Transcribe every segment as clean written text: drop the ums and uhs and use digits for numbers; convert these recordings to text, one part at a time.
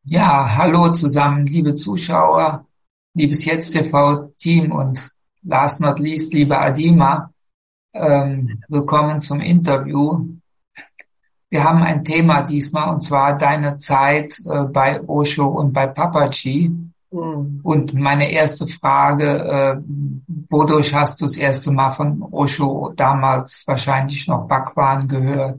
Ja, hallo zusammen, liebe Zuschauer, liebes Jetzt-TV-Team und last not least, liebe Adima. Willkommen zum Interview. Wir haben ein Thema diesmal und zwar deine Zeit bei Osho und bei Papaji. Hm. Und meine erste Frage, wodurch hast du das erste Mal von Osho, damals wahrscheinlich noch Bhagwan, gehört?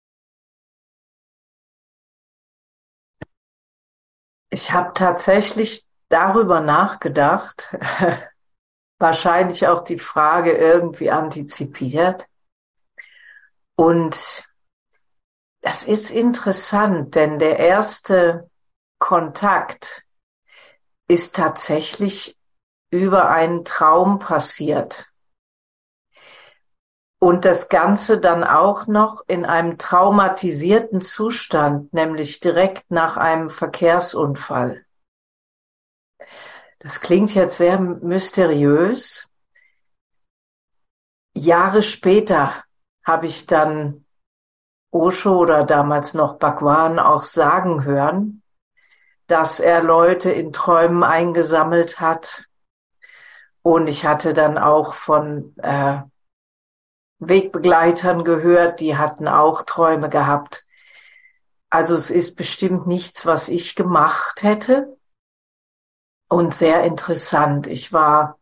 Ich habe tatsächlich darüber nachgedacht, wahrscheinlich auch die Frage irgendwie antizipiert. Und das ist interessant, denn der erste Kontakt ist tatsächlich über einen Traum passiert. Und das Ganze dann auch noch in einem traumatisierten Zustand, nämlich direkt nach einem Verkehrsunfall. Das klingt jetzt sehr mysteriös. Jahre später habe ich dann Osho oder damals noch Bhagwan auch sagen hören, dass er Leute in Träumen eingesammelt hat. Und ich hatte dann auch von Wegbegleitern gehört, die hatten auch Träume gehabt. Also es ist bestimmt nichts, was ich gemacht hätte. Und sehr interessant. Ich war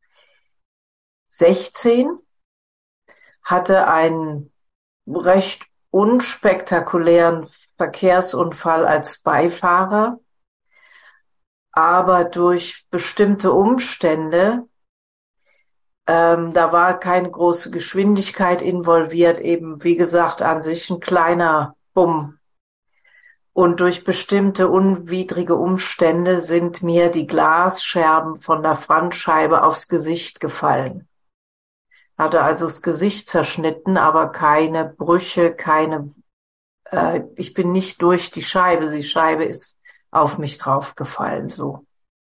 16, hatte einen recht unspektakulären Verkehrsunfall als Beifahrer, aber durch bestimmte Umstände, da war keine große Geschwindigkeit involviert, eben wie gesagt an sich ein kleiner Bumm. Und durch bestimmte unwidrige Umstände sind mir die Glasscherben von der Frontscheibe aufs Gesicht gefallen. Hatte also das Gesicht zerschnitten, aber keine Brüche, ich bin nicht durch die Scheibe ist auf mich draufgefallen, so.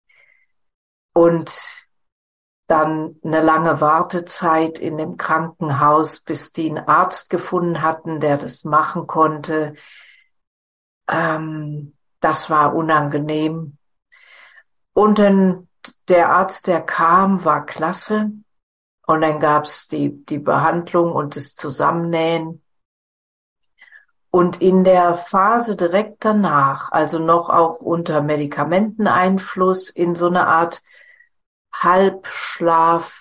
Und dann eine lange Wartezeit in dem Krankenhaus, bis die einen Arzt gefunden hatten, der das machen konnte. Das war unangenehm. Und dann der Arzt, der kam, war klasse. Und dann gab's die Behandlung und das Zusammennähen. Und in der Phase direkt danach, also noch auch unter Medikamenteneinfluss, in so eine Art Halbschlaf,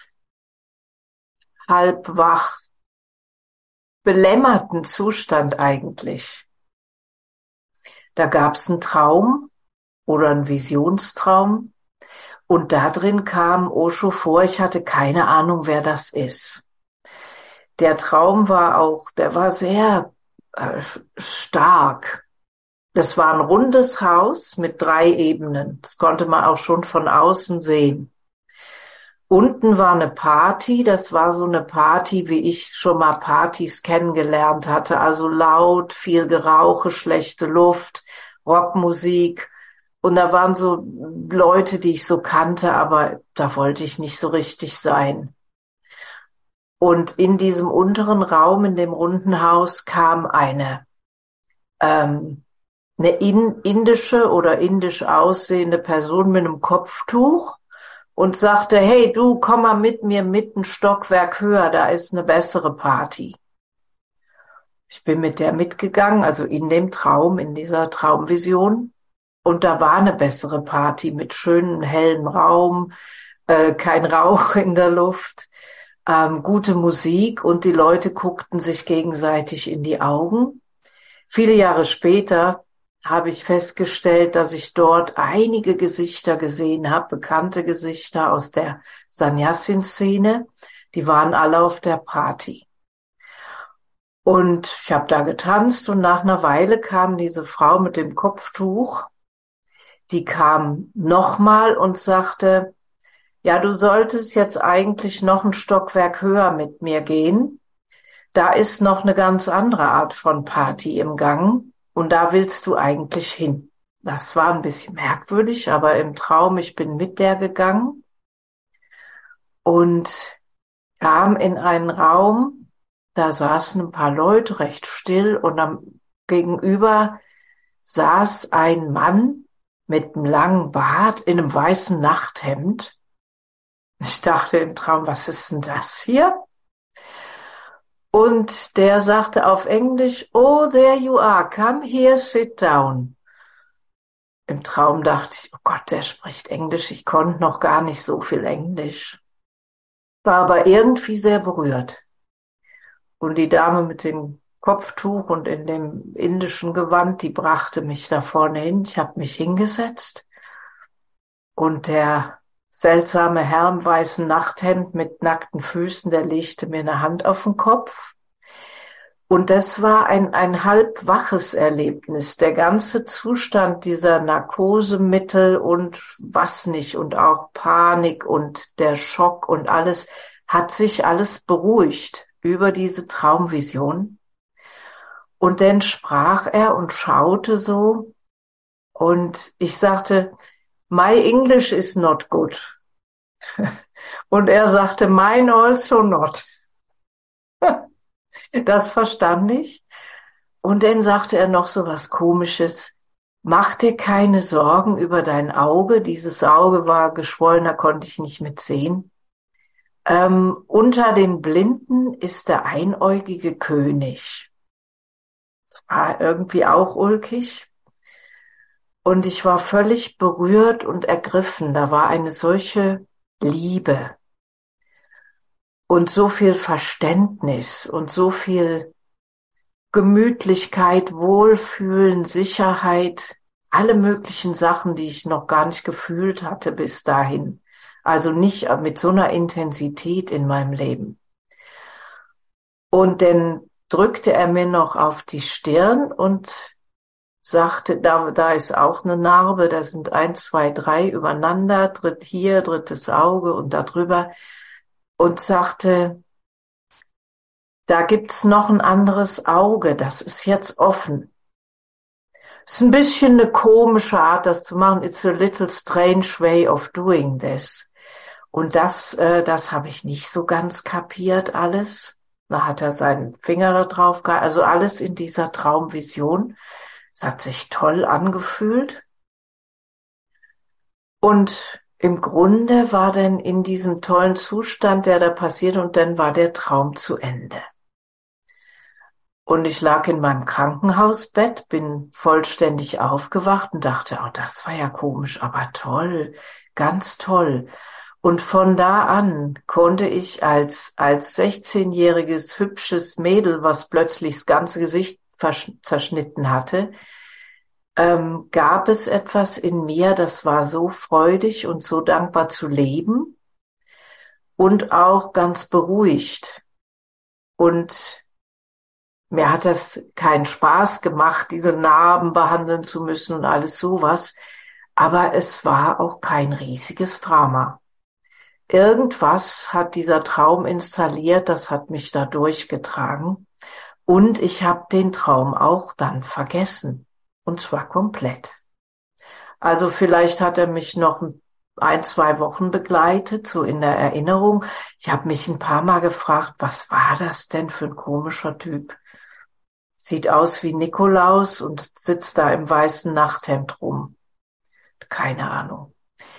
halbwach, belämmerten Zustand eigentlich. Da gab's einen Traum oder einen Visionstraum und da drin kam Osho vor, ich hatte keine Ahnung, wer das ist. Der Traum der war sehr stark. Das war ein rundes Haus mit 3 Ebenen. Das konnte man auch schon von außen sehen. Unten war eine Party, das war so eine Party, wie ich schon mal Partys kennengelernt hatte. Also laut, viel Gerauche, schlechte Luft, Rockmusik. Und da waren so Leute, die ich so kannte, aber da wollte ich nicht so richtig sein. Und in diesem unteren Raum, in dem runden Haus, kam eine indische oder indisch aussehende Person mit einem Kopftuch und sagte, hey, du, komm mal mit mir mit ein Stockwerk höher, da ist eine bessere Party. Ich bin mit der mitgegangen, also in dem Traum, in dieser Traumvision. Und da war eine bessere Party mit schönem, hellem Raum, kein Rauch in der Luft, gute Musik und die Leute guckten sich gegenseitig in die Augen. Viele Jahre später habe ich festgestellt, dass ich dort einige Gesichter gesehen habe, bekannte Gesichter aus der Sannyasin-Szene. Die waren alle auf der Party. Und ich habe da getanzt und nach einer Weile kam diese Frau mit dem Kopftuch, die kam nochmal und sagte, ja, du solltest jetzt eigentlich noch ein Stockwerk höher mit mir gehen. Da ist noch eine ganz andere Art von Party im Gang und da willst du eigentlich hin. Das war ein bisschen merkwürdig, aber im Traum, ich bin mit der gegangen und kam in einen Raum, da saßen ein paar Leute recht still und am Gegenüber saß ein Mann, mit einem langen Bart in einem weißen Nachthemd. Ich dachte im Traum, was ist denn das hier? Und der sagte auf Englisch, oh, there you are, come here, sit down. Im Traum dachte ich, oh Gott, der spricht Englisch, ich konnte noch gar nicht so viel Englisch. War aber irgendwie sehr berührt. Und die Dame mit dem Kopftuch und in dem indischen Gewand, die brachte mich da vorne hin. Ich habe mich hingesetzt und der seltsame Herr im weißen Nachthemd mit nackten Füßen, der legte mir eine Hand auf den Kopf. Und das war ein halb waches Erlebnis. Der ganze Zustand dieser Narkosemittel und was nicht und auch Panik und der Schock und alles hat sich alles beruhigt über diese Traumvision. Und dann sprach er und schaute so und ich sagte, my English is not good. Und er sagte, mine also not. Das verstand ich. Und dann sagte er noch so was Komisches. Mach dir keine Sorgen über dein Auge. Dieses Auge war geschwollen, da konnte ich nicht mit sehen. Unter den Blinden ist der einäugige König. Das war irgendwie auch ulkig. Und ich war völlig berührt und ergriffen. Da war eine solche Liebe. Und so viel Verständnis und so viel Gemütlichkeit, Wohlfühlen, Sicherheit, alle möglichen Sachen, die ich noch gar nicht gefühlt hatte bis dahin. Also nicht mit so einer Intensität in meinem Leben. Und dann drückte er mir noch auf die Stirn und sagte, da ist auch eine Narbe, da sind 1, 2, 3 übereinander, drittes Auge und da drüber. Und sagte, da gibt's noch ein anderes Auge, das ist jetzt offen. Ist ein bisschen eine komische Art, das zu machen. It's a little strange way of doing this. Und das habe ich nicht so ganz kapiert alles. Da hat er seinen Finger da drauf gehalten, also alles in dieser Traumvision. Es hat sich toll angefühlt. Und im Grunde war dann in diesem tollen Zustand, der da passiert, und dann war der Traum zu Ende. Und ich lag in meinem Krankenhausbett, bin vollständig aufgewacht und dachte, oh, das war ja komisch, aber toll, ganz toll. Und von da an konnte ich als 16-jähriges hübsches Mädel, was plötzlich das ganze Gesicht zerschnitten hatte, gab es etwas in mir, das war so freudig und so dankbar zu leben und auch ganz beruhigt. Und mir hat das keinen Spaß gemacht, diese Narben behandeln zu müssen und alles sowas, aber es war auch kein riesiges Drama. Irgendwas hat dieser Traum installiert, das hat mich da durchgetragen und ich habe den Traum auch dann vergessen. Und zwar komplett. Also vielleicht hat er mich noch 1, 2 Wochen begleitet, so in der Erinnerung. Ich habe mich ein paar Mal gefragt, was war das denn für ein komischer Typ? Sieht aus wie Nikolaus und sitzt da im weißen Nachthemd rum. Keine Ahnung.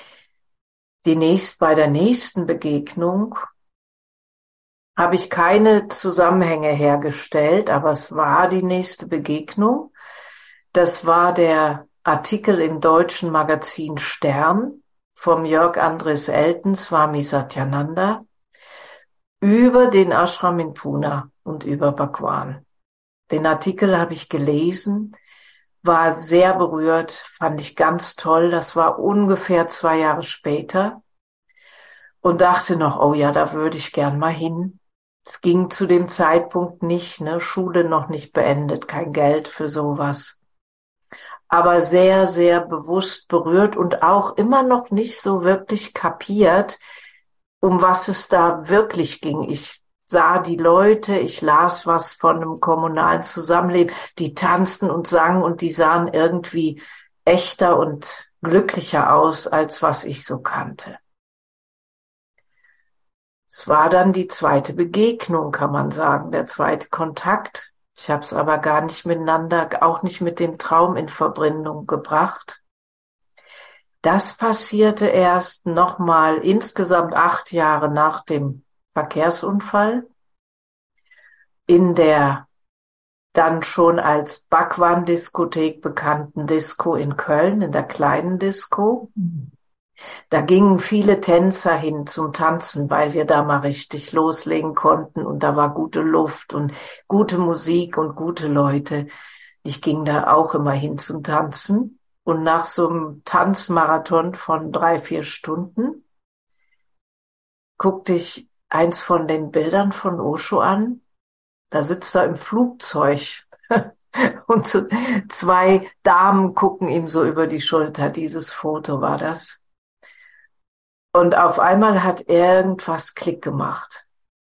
Bei der nächsten Begegnung habe ich keine Zusammenhänge hergestellt, aber es war die nächste Begegnung. Das war der Artikel im deutschen Magazin Stern vom Jörg Andres Elten, Swami Satyananda, über den Ashram in Pune und über Bhagwan. Den Artikel habe ich gelesen, war sehr berührt, fand ich ganz toll. Das war ungefähr 2 Jahre später und dachte noch, oh ja, da würde ich gern mal hin. Es ging zu dem Zeitpunkt nicht, ne, Schule noch nicht beendet, kein Geld für sowas. Aber sehr, sehr bewusst berührt und auch immer noch nicht so wirklich kapiert, um was es da wirklich ging. Ich sah die Leute, ich las was von einem kommunalen Zusammenleben, die tanzten und sangen und die sahen irgendwie echter und glücklicher aus, als was ich so kannte. Es war dann die zweite Begegnung, kann man sagen, der zweite Kontakt. Ich habe es aber gar nicht miteinander, auch nicht mit dem Traum in Verbindung gebracht. Das passierte erst nochmal insgesamt 8 Jahre nach dem Verkehrsunfall in der dann schon als Bhagwan-Diskothek bekannten Disco in Köln, in der kleinen Disco. Da gingen viele Tänzer hin zum Tanzen, weil wir da mal richtig loslegen konnten und da war gute Luft und gute Musik und gute Leute. Ich ging da auch immer hin zum Tanzen und nach so einem Tanzmarathon von 3-4 Stunden guckte ich eins von den Bildern von Osho an. Da sitzt er im Flugzeug und so 2 Damen gucken ihm so über die Schulter. Dieses Foto war das. Und auf einmal hat irgendwas Klick gemacht.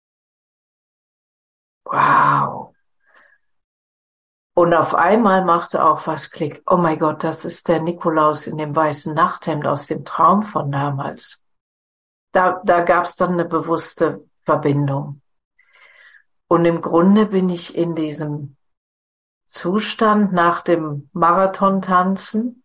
Wow. Und auf einmal machte auch was Klick. Oh mein Gott, das ist der Nikolaus in dem weißen Nachthemd aus dem Traum von damals. Da gab es dann eine bewusste Verbindung. Und im Grunde bin ich in diesem Zustand nach dem Marathontanzen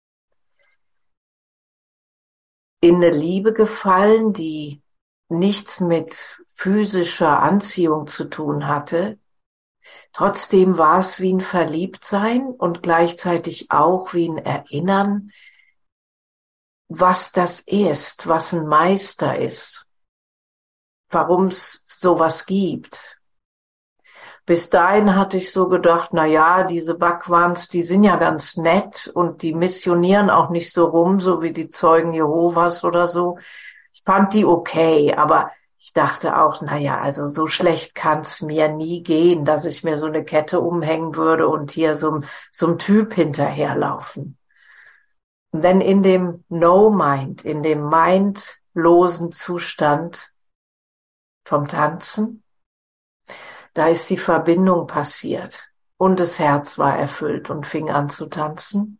in eine Liebe gefallen, die nichts mit physischer Anziehung zu tun hatte. Trotzdem war es wie ein Verliebtsein und gleichzeitig auch wie ein Erinnern, was das ist, was ein Meister ist, warum es sowas gibt. Bis dahin hatte ich so gedacht, na ja, diese Bhagwans, die sind ja ganz nett und die missionieren auch nicht so rum, so wie die Zeugen Jehovas oder so. Ich fand die okay, aber ich dachte auch, na ja, also so schlecht kann's mir nie gehen, dass ich mir so eine Kette umhängen würde und hier so einem Typ hinterherlaufen. Und dann in dem No-Mind, in dem mindlosen Zustand vom Tanzen, da ist die Verbindung passiert und das Herz war erfüllt und fing an zu tanzen.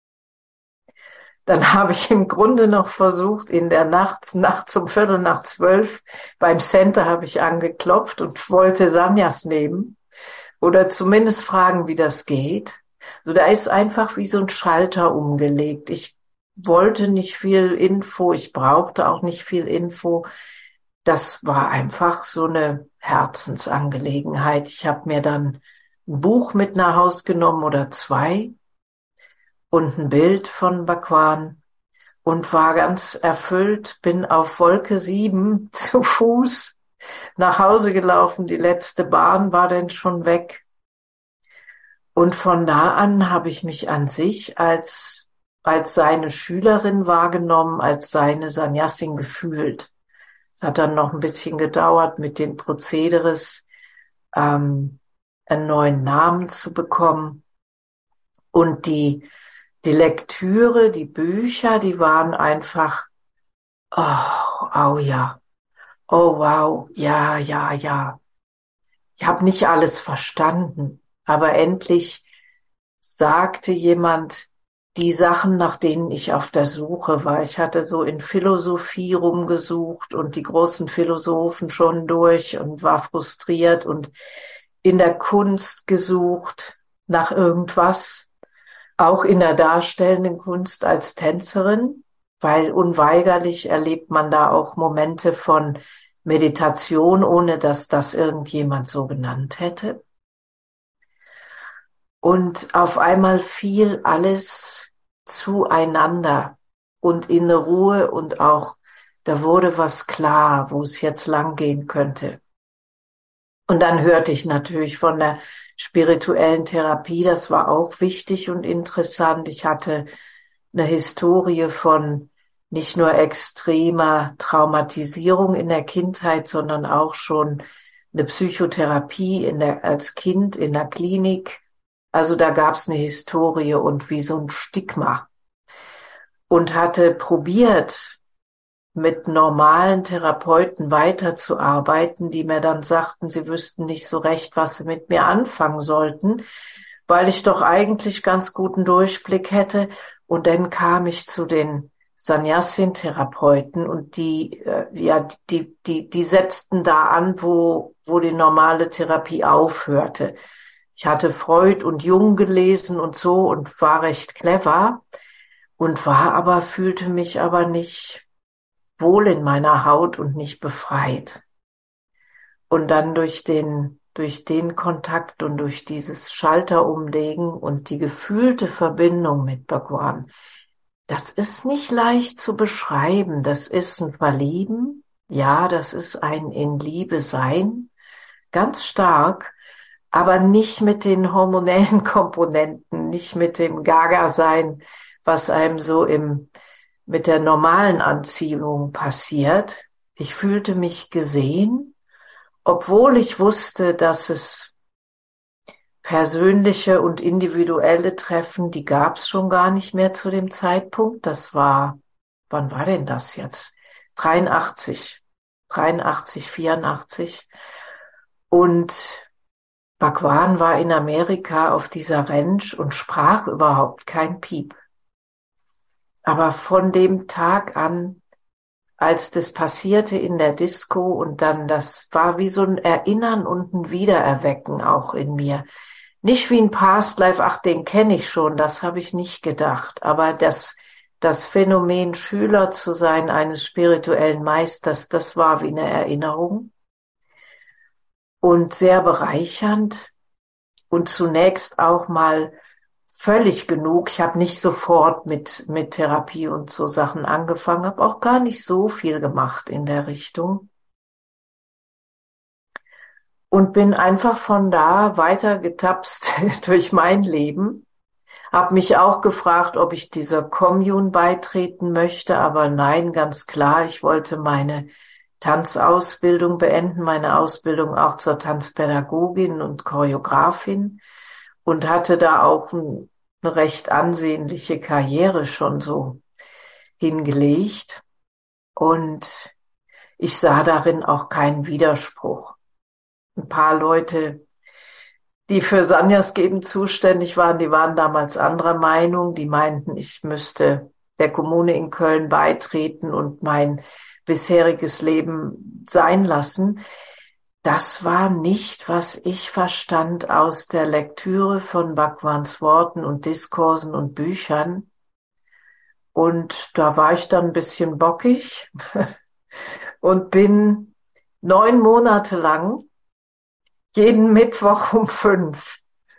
Dann habe ich im Grunde noch versucht, in der Nacht um 11:45 beim Center habe ich angeklopft und wollte Sannyas nehmen oder zumindest fragen, wie das geht. So, da ist einfach wie so ein Schalter umgelegt. Ich wollte nicht viel Info, ich brauchte auch nicht viel Info. Das war einfach so eine Herzensangelegenheit. Ich habe mir dann ein Buch mit nach Haus genommen oder 2 und ein Bild von Bhagwan und war ganz erfüllt, bin auf Wolke 7 zu Fuß nach Hause gelaufen. Die letzte Bahn war dann schon weg. Und von da an habe ich mich an sich als seine Schülerin wahrgenommen, als seine Sannyasin gefühlt. Es hat dann noch ein bisschen gedauert mit den Prozederes, einen neuen Namen zu bekommen. Und die Lektüre, die Bücher, die waren einfach, oh ja, oh wow, ja. Ich habe nicht alles verstanden, aber endlich sagte jemand die Sachen, nach denen ich auf der Suche war. Ich hatte so in Philosophie rumgesucht und die großen Philosophen schon durch und war frustriert und in der Kunst gesucht nach irgendwas, auch in der darstellenden Kunst als Tänzerin, weil unweigerlich erlebt man da auch Momente von Meditation, ohne dass das irgendjemand so genannt hätte. Und auf einmal fiel alles zueinander und in eine Ruhe und auch, da wurde was klar, wo es jetzt lang gehen könnte. Und dann hörte ich natürlich von der spirituellen Therapie, das war auch wichtig und interessant. Ich hatte eine Historie von nicht nur extremer Traumatisierung in der Kindheit, sondern auch schon eine Psychotherapie als Kind in der Klinik. Also da gab es eine Historie und wie so ein Stigma. Und hatte probiert, mit normalen Therapeuten weiterzuarbeiten, die mir dann sagten, sie wüssten nicht so recht, was sie mit mir anfangen sollten, weil ich doch eigentlich ganz guten Durchblick hätte. Und dann kam ich zu den Sannyasin-Therapeuten und die setzten da an, wo die normale Therapie aufhörte. Ich hatte Freud und Jung gelesen und so und war recht clever. und fühlte mich aber nicht wohl in meiner Haut und nicht befreit. Und dann durch den Kontakt und durch dieses Schalterumlegen und die gefühlte Verbindung mit Bhagwan, das ist nicht leicht zu beschreiben. Das ist ein Verlieben. Ja, das ist ein in Liebe sein. Ganz stark. Aber nicht mit den hormonellen Komponenten, nicht mit dem Gaga-Sein, was einem so mit der normalen Anziehung passiert. Ich fühlte mich gesehen, obwohl ich wusste, dass es persönliche und individuelle Treffen, die gab es schon gar nicht mehr zu dem Zeitpunkt. Das war, wann war denn das jetzt? 83, 84. Und Bhagwan war in Amerika auf dieser Ranch und sprach überhaupt kein Piep. Aber von dem Tag an, als das passierte in der Disco und dann, das war wie so ein Erinnern und ein Wiedererwecken auch in mir. Nicht wie ein Past Life, ach, den kenne ich schon, das habe ich nicht gedacht. Aber das Phänomen, Schüler zu sein eines spirituellen Meisters, das war wie eine Erinnerung. Und sehr bereichernd und zunächst auch mal völlig genug. Ich habe nicht sofort mit Therapie und so Sachen angefangen, habe auch gar nicht so viel gemacht in der Richtung. Und bin einfach von da weiter getapst durch mein Leben. Habe mich auch gefragt, ob ich dieser Commune beitreten möchte, aber nein, ganz klar, ich wollte meine Tanzausbildung beenden, meine Ausbildung auch zur Tanzpädagogin und Choreografin und hatte da auch eine recht ansehnliche Karriere schon so hingelegt. Und ich sah darin auch keinen Widerspruch. Ein paar Leute, die für Sannyas geben zuständig waren, die waren damals anderer Meinung. Die meinten, ich müsste der Kommune in Köln beitreten und mein bisheriges Leben sein lassen. Das war nicht, was ich verstand aus der Lektüre von Bhagwans Worten und Diskursen und Büchern. Und da war ich dann ein bisschen bockig und bin 9 Monate lang jeden Mittwoch um 5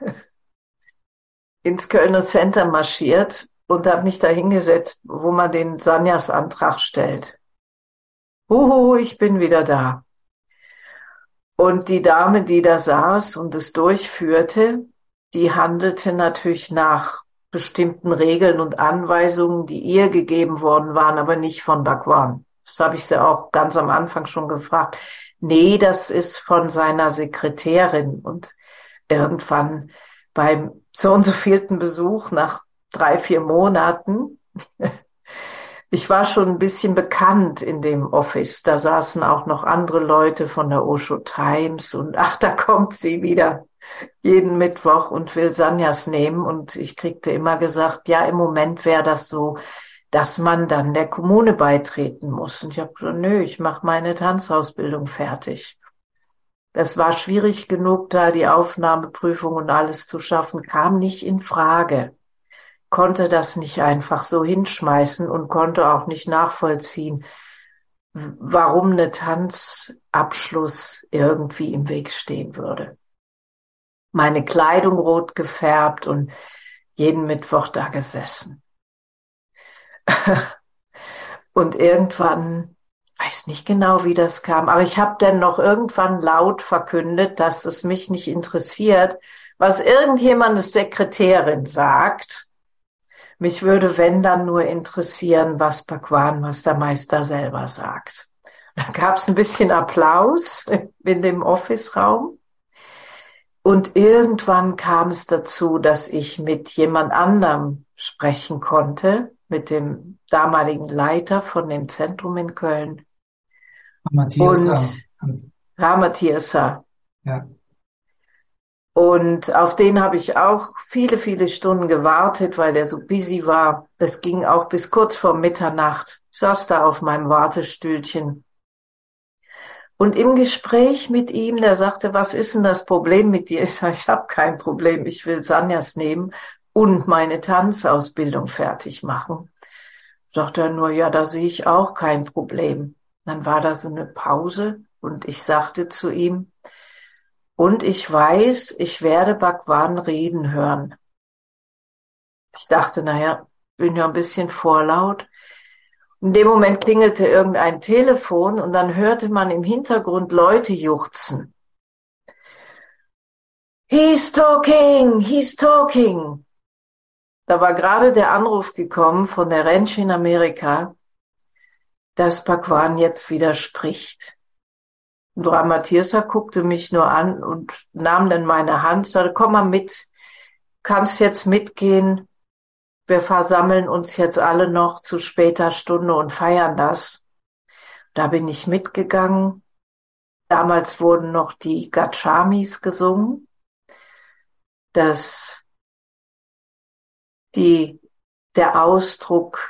ins Kölner Center marschiert und habe mich da hingesetzt, wo man den Sannyas-Antrag stellt. Huhu, ich bin wieder da. Und die Dame, die da saß und es durchführte, die handelte natürlich nach bestimmten Regeln und Anweisungen, die ihr gegeben worden waren, aber nicht von Bhagwan. Das habe ich sie auch ganz am Anfang schon gefragt. Nee, das ist von seiner Sekretärin. Und irgendwann beim so und so vielten Besuch nach 3, 4 Monaten, ich war schon ein bisschen bekannt in dem Office. Da saßen auch noch andere Leute von der Osho Times und ach, da kommt sie wieder jeden Mittwoch und will Sannyas nehmen. Und ich kriegte immer gesagt, ja, im Moment wäre das so, dass man dann der Kommune beitreten muss. Und ich habe gesagt, nö, ich mache meine Tanzausbildung fertig. Das war schwierig genug, da die Aufnahmeprüfung und alles zu schaffen, kam nicht in Frage. Konnte das nicht einfach so hinschmeißen und konnte auch nicht nachvollziehen, warum eine Tanzabschluss irgendwie im Weg stehen würde. Meine Kleidung rot gefärbt und jeden Mittwoch da gesessen. Und irgendwann, weiß nicht genau, wie das kam, aber ich habe dann noch irgendwann laut verkündet, dass es mich nicht interessiert, was irgendjemandes Sekretärin sagt. Mich würde, wenn, dann nur interessieren, was Bhagwan, was der Meister selber sagt. Da gab es ein bisschen Applaus in dem Office-Raum. Und irgendwann kam es dazu, dass ich mit jemand anderem sprechen konnte, mit dem damaligen Leiter von dem Zentrum in Köln. Matthias. Ramatirsa. Ja. Und auf den habe ich auch viele, viele Stunden gewartet, weil der so busy war. Das ging auch bis kurz vor Mitternacht. Ich saß da auf meinem Wartestühlchen. Und im Gespräch mit ihm, der sagte, was ist denn das Problem mit dir? Ich sage, ich habe kein Problem, ich will Sannyas nehmen. und meine Tanzausbildung fertig machen. Sagt er nur, ja, da sehe ich auch kein Problem. Dann war da so eine Pause und ich sagte zu ihm, und ich weiß, ich werde Bhagwan reden hören. Ich dachte, naja, bin ja ein bisschen vorlaut. In dem Moment klingelte irgendein Telefon und dann hörte man im Hintergrund Leute juchzen. He's talking, he's talking. Da war gerade der Anruf gekommen von der Ranch in Amerika, dass Bhagwan jetzt wieder spricht. Und Ramatirsa guckte mich nur an und nahm dann meine Hand, sagte, komm mal mit, kannst jetzt mitgehen. Wir versammeln uns jetzt alle noch zu später Stunde und feiern das. Da bin ich mitgegangen. Damals wurden noch die Gachamis gesungen. Der Ausdruck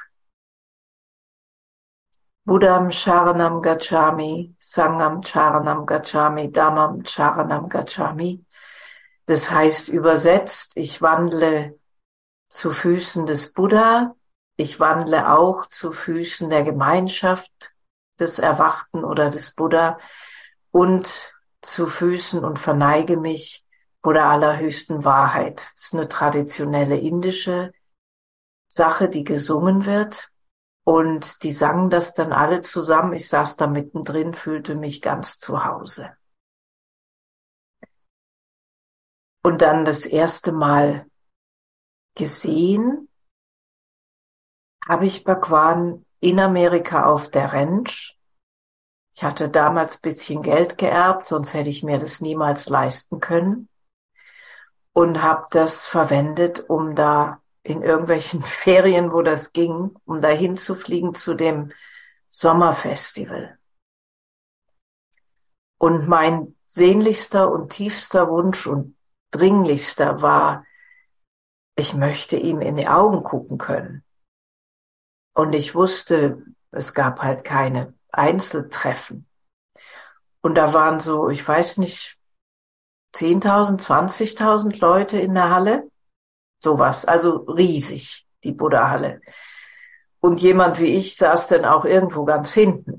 Buddham Sharanam Gacchami, Sangham Sharanam Gacchami, Dhammam Sharanam Gacchami. Das heißt übersetzt, ich wandle zu Füßen des Buddha, ich wandle auch zu Füßen der Gemeinschaft des Erwachten oder des Buddha und zu Füßen und verneige mich vor der allerhöchsten Wahrheit. Das ist eine traditionelle indische Sache, die gesungen wird. Und die sangen das dann alle zusammen. Ich saß da mittendrin, fühlte mich ganz zu Hause. Und dann das erste Mal gesehen habe ich Bhagwan in Amerika auf der Ranch. Ich hatte damals ein bisschen Geld geerbt, sonst hätte ich mir das niemals leisten können. Und habe das verwendet, um da in irgendwelchen Ferien, wo das ging, um da hinzufliegen zu dem Sommerfestival. Und mein sehnlichster und tiefster Wunsch und dringlichster war, ich möchte ihm in die Augen gucken können. Und ich wusste, es gab halt keine Einzeltreffen. Und da waren so, ich weiß nicht, 10.000, 20.000 Leute in der Halle. Sowas, also riesig, die Buddha-Halle. Und jemand wie ich saß dann auch irgendwo ganz hinten.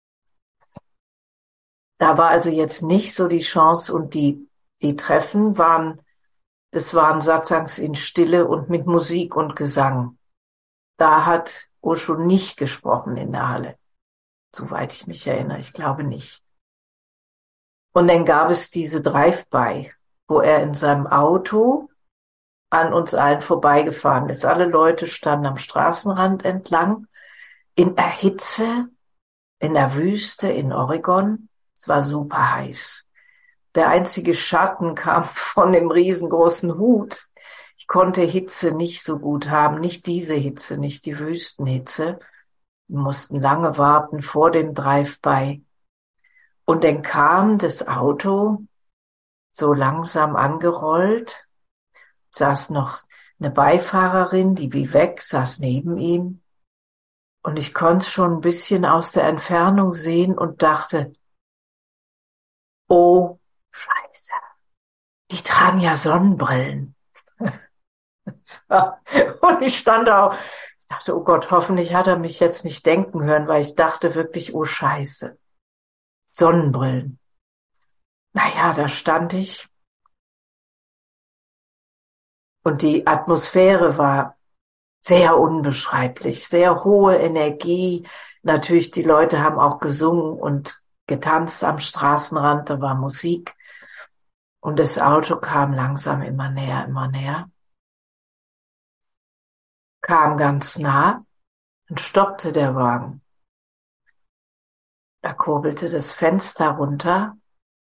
Da war also jetzt nicht so die Chance und die Treffen waren Satsangs in Stille und mit Musik und Gesang. Da hat Osho nicht gesprochen in der Halle. Soweit ich mich erinnere, ich glaube nicht. Und dann gab es diese Drive-by, wo er in seinem Auto an uns allen vorbeigefahren ist. Alle Leute standen am Straßenrand entlang, in der Hitze, in der Wüste in Oregon. Es war super heiß. Der einzige Schatten kam von dem riesengroßen Hut. Ich konnte Hitze nicht so gut haben, nicht diese Hitze, nicht die Wüstenhitze. Wir mussten lange warten vor dem Drive-by. Und dann kam das Auto so langsam angerollt, saß noch eine Beifahrerin, die wie weg, saß neben ihm. Und ich konnte es schon ein bisschen aus der Entfernung sehen und dachte, oh, Scheiße, die tragen ja Sonnenbrillen. Und ich stand da auch, ich dachte, oh Gott, hoffentlich hat er mich jetzt nicht denken hören, weil ich dachte wirklich, oh Scheiße, Sonnenbrillen. Naja, da stand ich. Und die Atmosphäre war sehr unbeschreiblich, sehr hohe Energie. Natürlich, die Leute haben auch gesungen und getanzt am Straßenrand, da war Musik. Und das Auto kam langsam immer näher, immer näher. Kam ganz nah und stoppte der Wagen. Da kurbelte das Fenster runter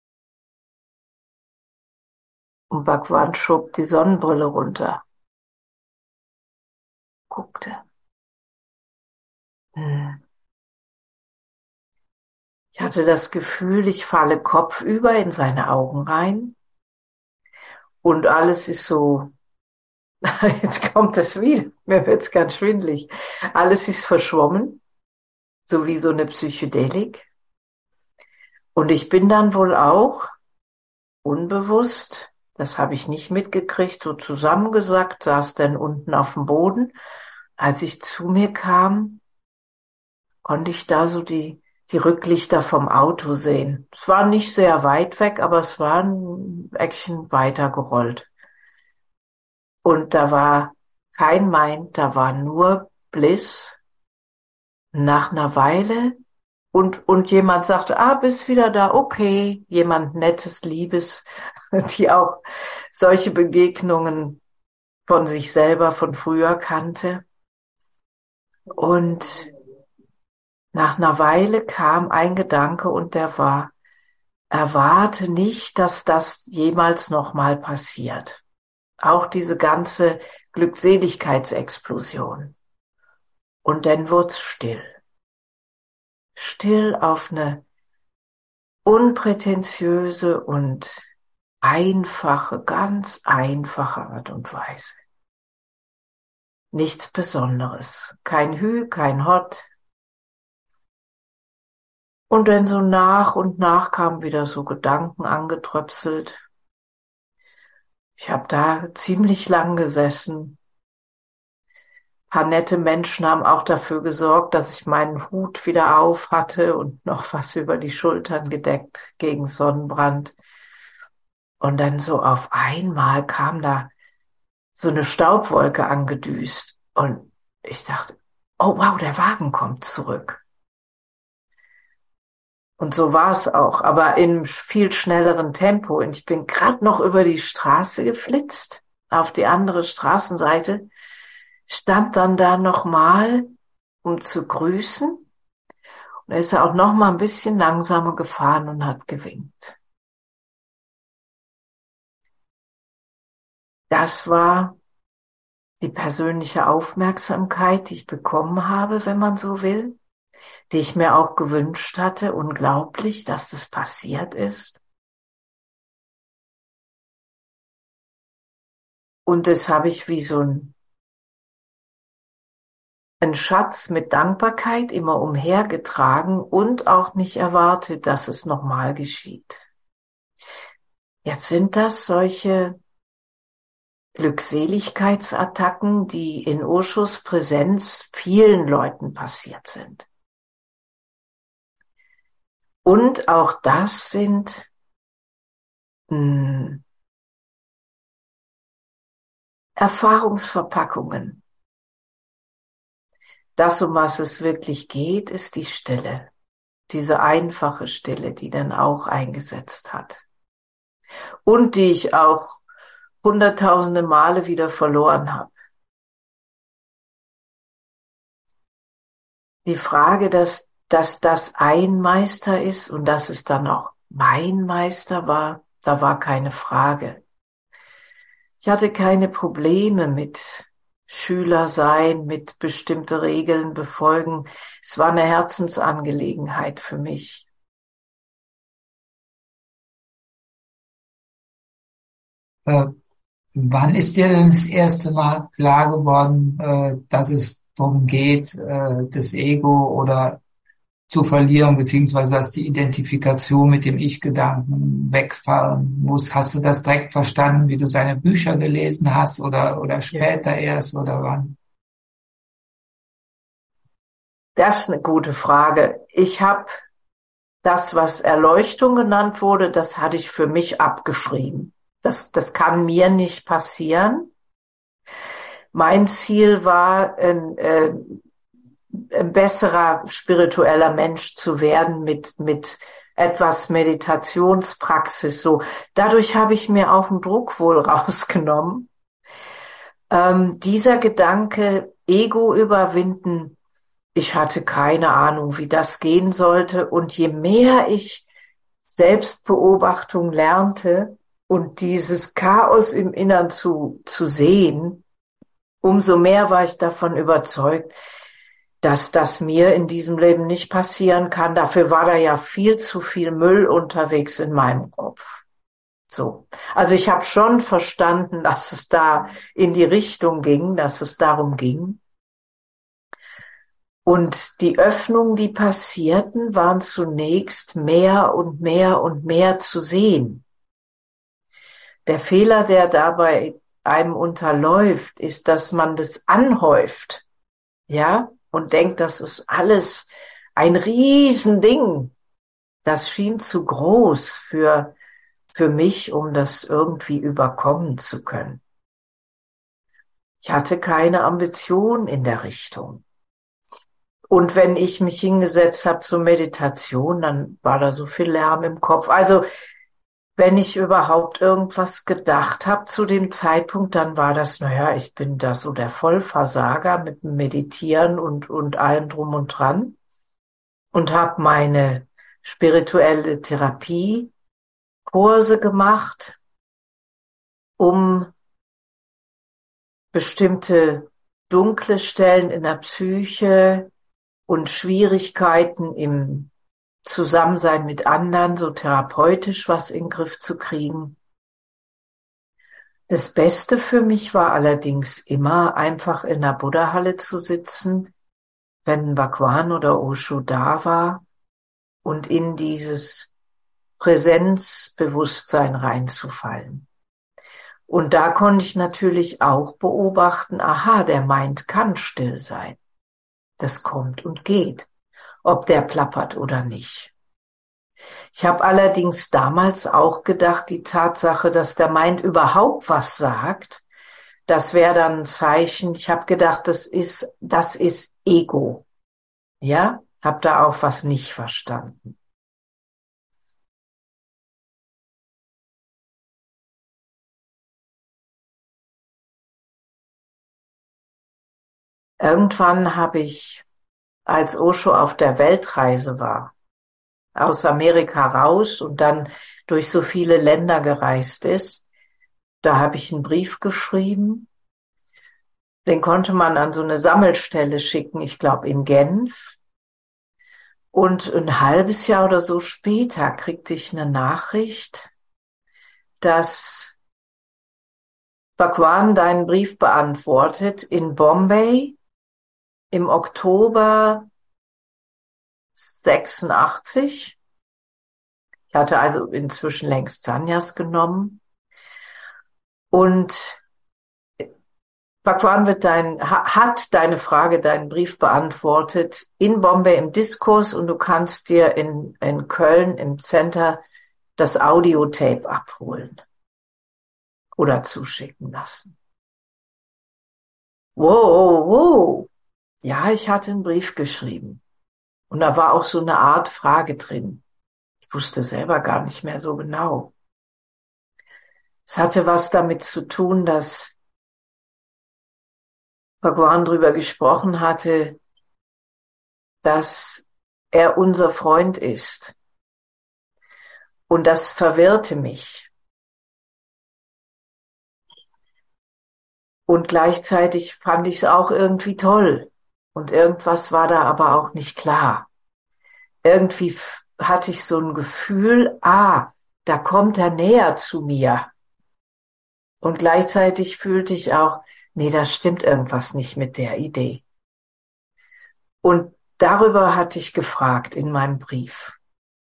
und Bhagwan schob die Sonnenbrille runter. Guckte. Ich hatte das Gefühl, ich falle kopfüber in seine Augen rein und alles ist so, jetzt kommt es wieder, mir wird's ganz schwindelig. Alles ist verschwommen, so wie so eine Psychedelik. Und ich bin dann wohl auch unbewusst Das habe ich nicht mitgekriegt, so zusammengesackt, saß dann unten auf dem Boden. Als ich zu mir kam, konnte ich da so die Rücklichter vom Auto sehen. Es war nicht sehr weit weg, aber es war ein Eckchen weiter gerollt. Und da war kein Mind, da war nur Bliss. Nach einer Weile und jemand sagte, bist wieder da, okay, jemand Nettes, Liebes, die auch solche Begegnungen von sich selber von früher kannte. Und nach einer Weile kam ein Gedanke und der war, erwarte nicht, dass das jemals nochmal passiert. Auch diese ganze Glückseligkeitsexplosion. Und dann wurd's still. Still auf eine unprätentiöse und einfache, ganz einfache Art und Weise. Nichts Besonderes. Kein Hü, kein Hott. Und dann so nach und nach kamen wieder so Gedanken angetröpselt. Ich habe da ziemlich lang gesessen. Ein paar nette Menschen haben auch dafür gesorgt, dass ich meinen Hut wieder auf hatte und noch was über die Schultern gedeckt gegen Sonnenbrand. Und dann so auf einmal kam da so eine Staubwolke angedüst. Und ich dachte, oh wow, der Wagen kommt zurück. Und so war es auch, aber in viel schnelleren Tempo. Und ich bin gerade noch über die Straße geflitzt, auf die andere Straßenseite, stand dann da nochmal, um zu grüßen. Und er ist auch noch mal ein bisschen langsamer gefahren und hat gewinkt. Das war die persönliche Aufmerksamkeit, die ich bekommen habe, wenn man so will, die ich mir auch gewünscht hatte. Unglaublich, dass das passiert ist. Und das habe ich wie so ein Schatz mit Dankbarkeit immer umhergetragen und auch nicht erwartet, dass es nochmal geschieht. Jetzt sind das solche Glückseligkeitsattacken, die in Oshos Präsenz vielen Leuten passiert sind. Und auch das sind Erfahrungsverpackungen. Das, um was es wirklich geht, ist die Stille. Diese einfache Stille, die dann auch eingesetzt hat. Und die ich auch hunderttausende Male wieder verloren habe. Die Frage, dass das ein Meister ist und dass es dann auch mein Meister war, da war keine Frage. Ich hatte keine Probleme mit Schüler sein, mit bestimmte Regeln befolgen. Es war eine Herzensangelegenheit für mich. Wann ist dir denn das erste Mal klar geworden, dass es darum geht, das Ego oder zu verlieren, beziehungsweise dass die Identifikation mit dem Ich-Gedanken wegfallen muss? Hast du das direkt verstanden, wie du seine Bücher gelesen hast oder später erst oder wann? Das ist eine gute Frage. Ich habe das, was Erleuchtung genannt wurde, das hatte ich für mich abgeschrieben. Das kann mir nicht passieren. Mein Ziel war, ein besserer spiritueller Mensch zu werden mit etwas Meditationspraxis. So, dadurch habe ich mir auch einen Druck wohl rausgenommen. Dieser Gedanke, Ego überwinden, ich hatte keine Ahnung, wie das gehen sollte. Und je mehr ich Selbstbeobachtung lernte und dieses Chaos im Innern zu sehen, umso mehr war ich davon überzeugt, dass das mir in diesem Leben nicht passieren kann. Dafür war da ja viel zu viel Müll unterwegs in meinem Kopf. So. Also ich habe schon verstanden, dass es da in die Richtung ging, dass es darum ging. Und die Öffnungen, die passierten, waren zunächst mehr und mehr und mehr zu sehen. Der Fehler, der dabei einem unterläuft, ist, dass man das anhäuft, ja, und denkt, das ist alles ein Riesending. Das schien zu groß für mich, um das irgendwie überkommen zu können. Ich hatte keine Ambition in der Richtung. Und wenn ich mich hingesetzt habe zur Meditation, dann war da so viel Lärm im Kopf. Also wenn ich überhaupt irgendwas gedacht habe zu dem Zeitpunkt, dann war das, naja, ich bin da so der Vollversager mit dem Meditieren und allem drum und dran und habe meine spirituelle Therapie Kurse gemacht, um bestimmte dunkle Stellen in der Psyche und Schwierigkeiten im Zusammensein mit anderen, so therapeutisch was in den Griff zu kriegen. Das Beste für mich war allerdings immer, einfach in der Buddha-Halle zu sitzen, wenn Bhagwan oder Osho da war und in dieses Präsenzbewusstsein reinzufallen. Und da konnte ich natürlich auch beobachten, aha, der Mind kann still sein. Das kommt und geht, ob der plappert oder nicht. Ich habe allerdings damals auch gedacht, die Tatsache, dass der Mind überhaupt was sagt, das wäre dann ein Zeichen. Ich habe gedacht, das ist Ego. Ja, habe da auch was nicht verstanden. Irgendwann habe ich, als Osho auf der Weltreise war, aus Amerika raus und dann durch so viele Länder gereist ist, da habe ich einen Brief geschrieben. Den konnte man an so eine Sammelstelle schicken, ich glaube in Genf. Und ein halbes Jahr oder so später kriegte ich eine Nachricht, dass Bhagwan deinen Brief beantwortet in Bombay im Oktober 86. Ich hatte also inzwischen längst Sannyas genommen. Und Bhagwan hat deine Frage, deinen Brief beantwortet in Bombay im Diskurs und du kannst dir in Köln im Center das Audiotape abholen oder zuschicken lassen. Wow. Ja, ich hatte einen Brief geschrieben. Und da war auch so eine Art Frage drin. Ich wusste selber gar nicht mehr so genau. Es hatte was damit zu tun, dass Bhagwan drüber gesprochen hatte, dass er unser Freund ist. Und das verwirrte mich. Und gleichzeitig fand ich es auch irgendwie toll. Und irgendwas war da aber auch nicht klar. Irgendwie hatte ich so ein Gefühl, da kommt er näher zu mir. Und gleichzeitig fühlte ich auch, nee, da stimmt irgendwas nicht mit der Idee. Und darüber hatte ich gefragt in meinem Brief.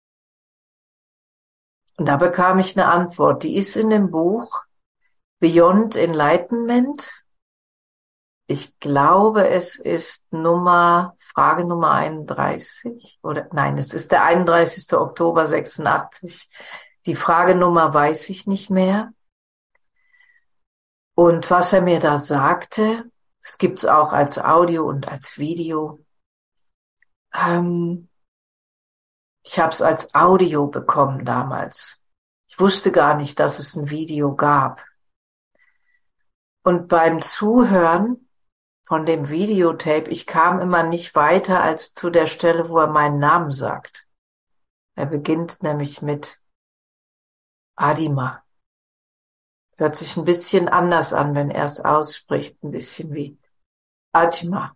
Und da bekam ich eine Antwort, die ist in dem Buch Beyond Enlightenment. Ich glaube, es ist Frage Nummer 31 oder nein, es ist der 31. Oktober 86. Die Fragenummer weiß ich nicht mehr. Und was er mir da sagte, das gibt's auch als Audio und als Video. Ich habe es als Audio bekommen damals. Ich wusste gar nicht, dass es ein Video gab. Und beim Zuhören von dem Videotape, ich kam immer nicht weiter als zu der Stelle, wo er meinen Namen sagt. Er beginnt nämlich mit Adima. Hört sich ein bisschen anders an, wenn er es ausspricht, ein bisschen wie Adima.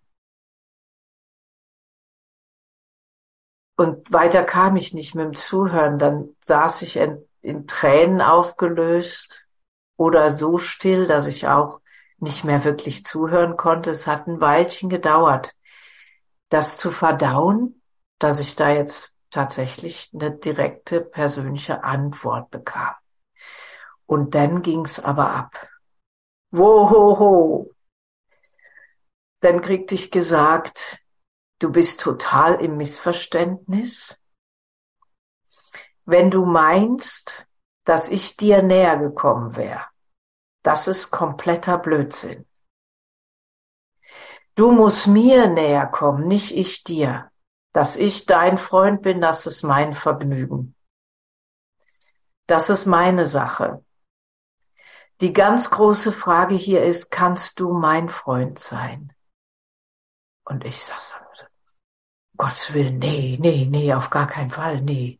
Und weiter kam ich nicht mit dem Zuhören. Dann saß ich in Tränen aufgelöst oder so still, dass ich auch nicht mehr wirklich zuhören konnte. Es hat ein Weilchen gedauert, das zu verdauen, dass ich da jetzt tatsächlich eine direkte persönliche Antwort bekam. Und dann ging's aber ab. Wohoho. Dann kriegte ich gesagt, du bist total im Missverständnis. Wenn du meinst, dass ich dir näher gekommen wäre, das ist kompletter Blödsinn. Du musst mir näher kommen, nicht ich dir. Dass ich dein Freund bin, das ist mein Vergnügen. Das ist meine Sache. Die ganz große Frage hier ist, kannst du mein Freund sein? Und ich sag so, um Gottes Willen, nee, auf gar keinen Fall, nee.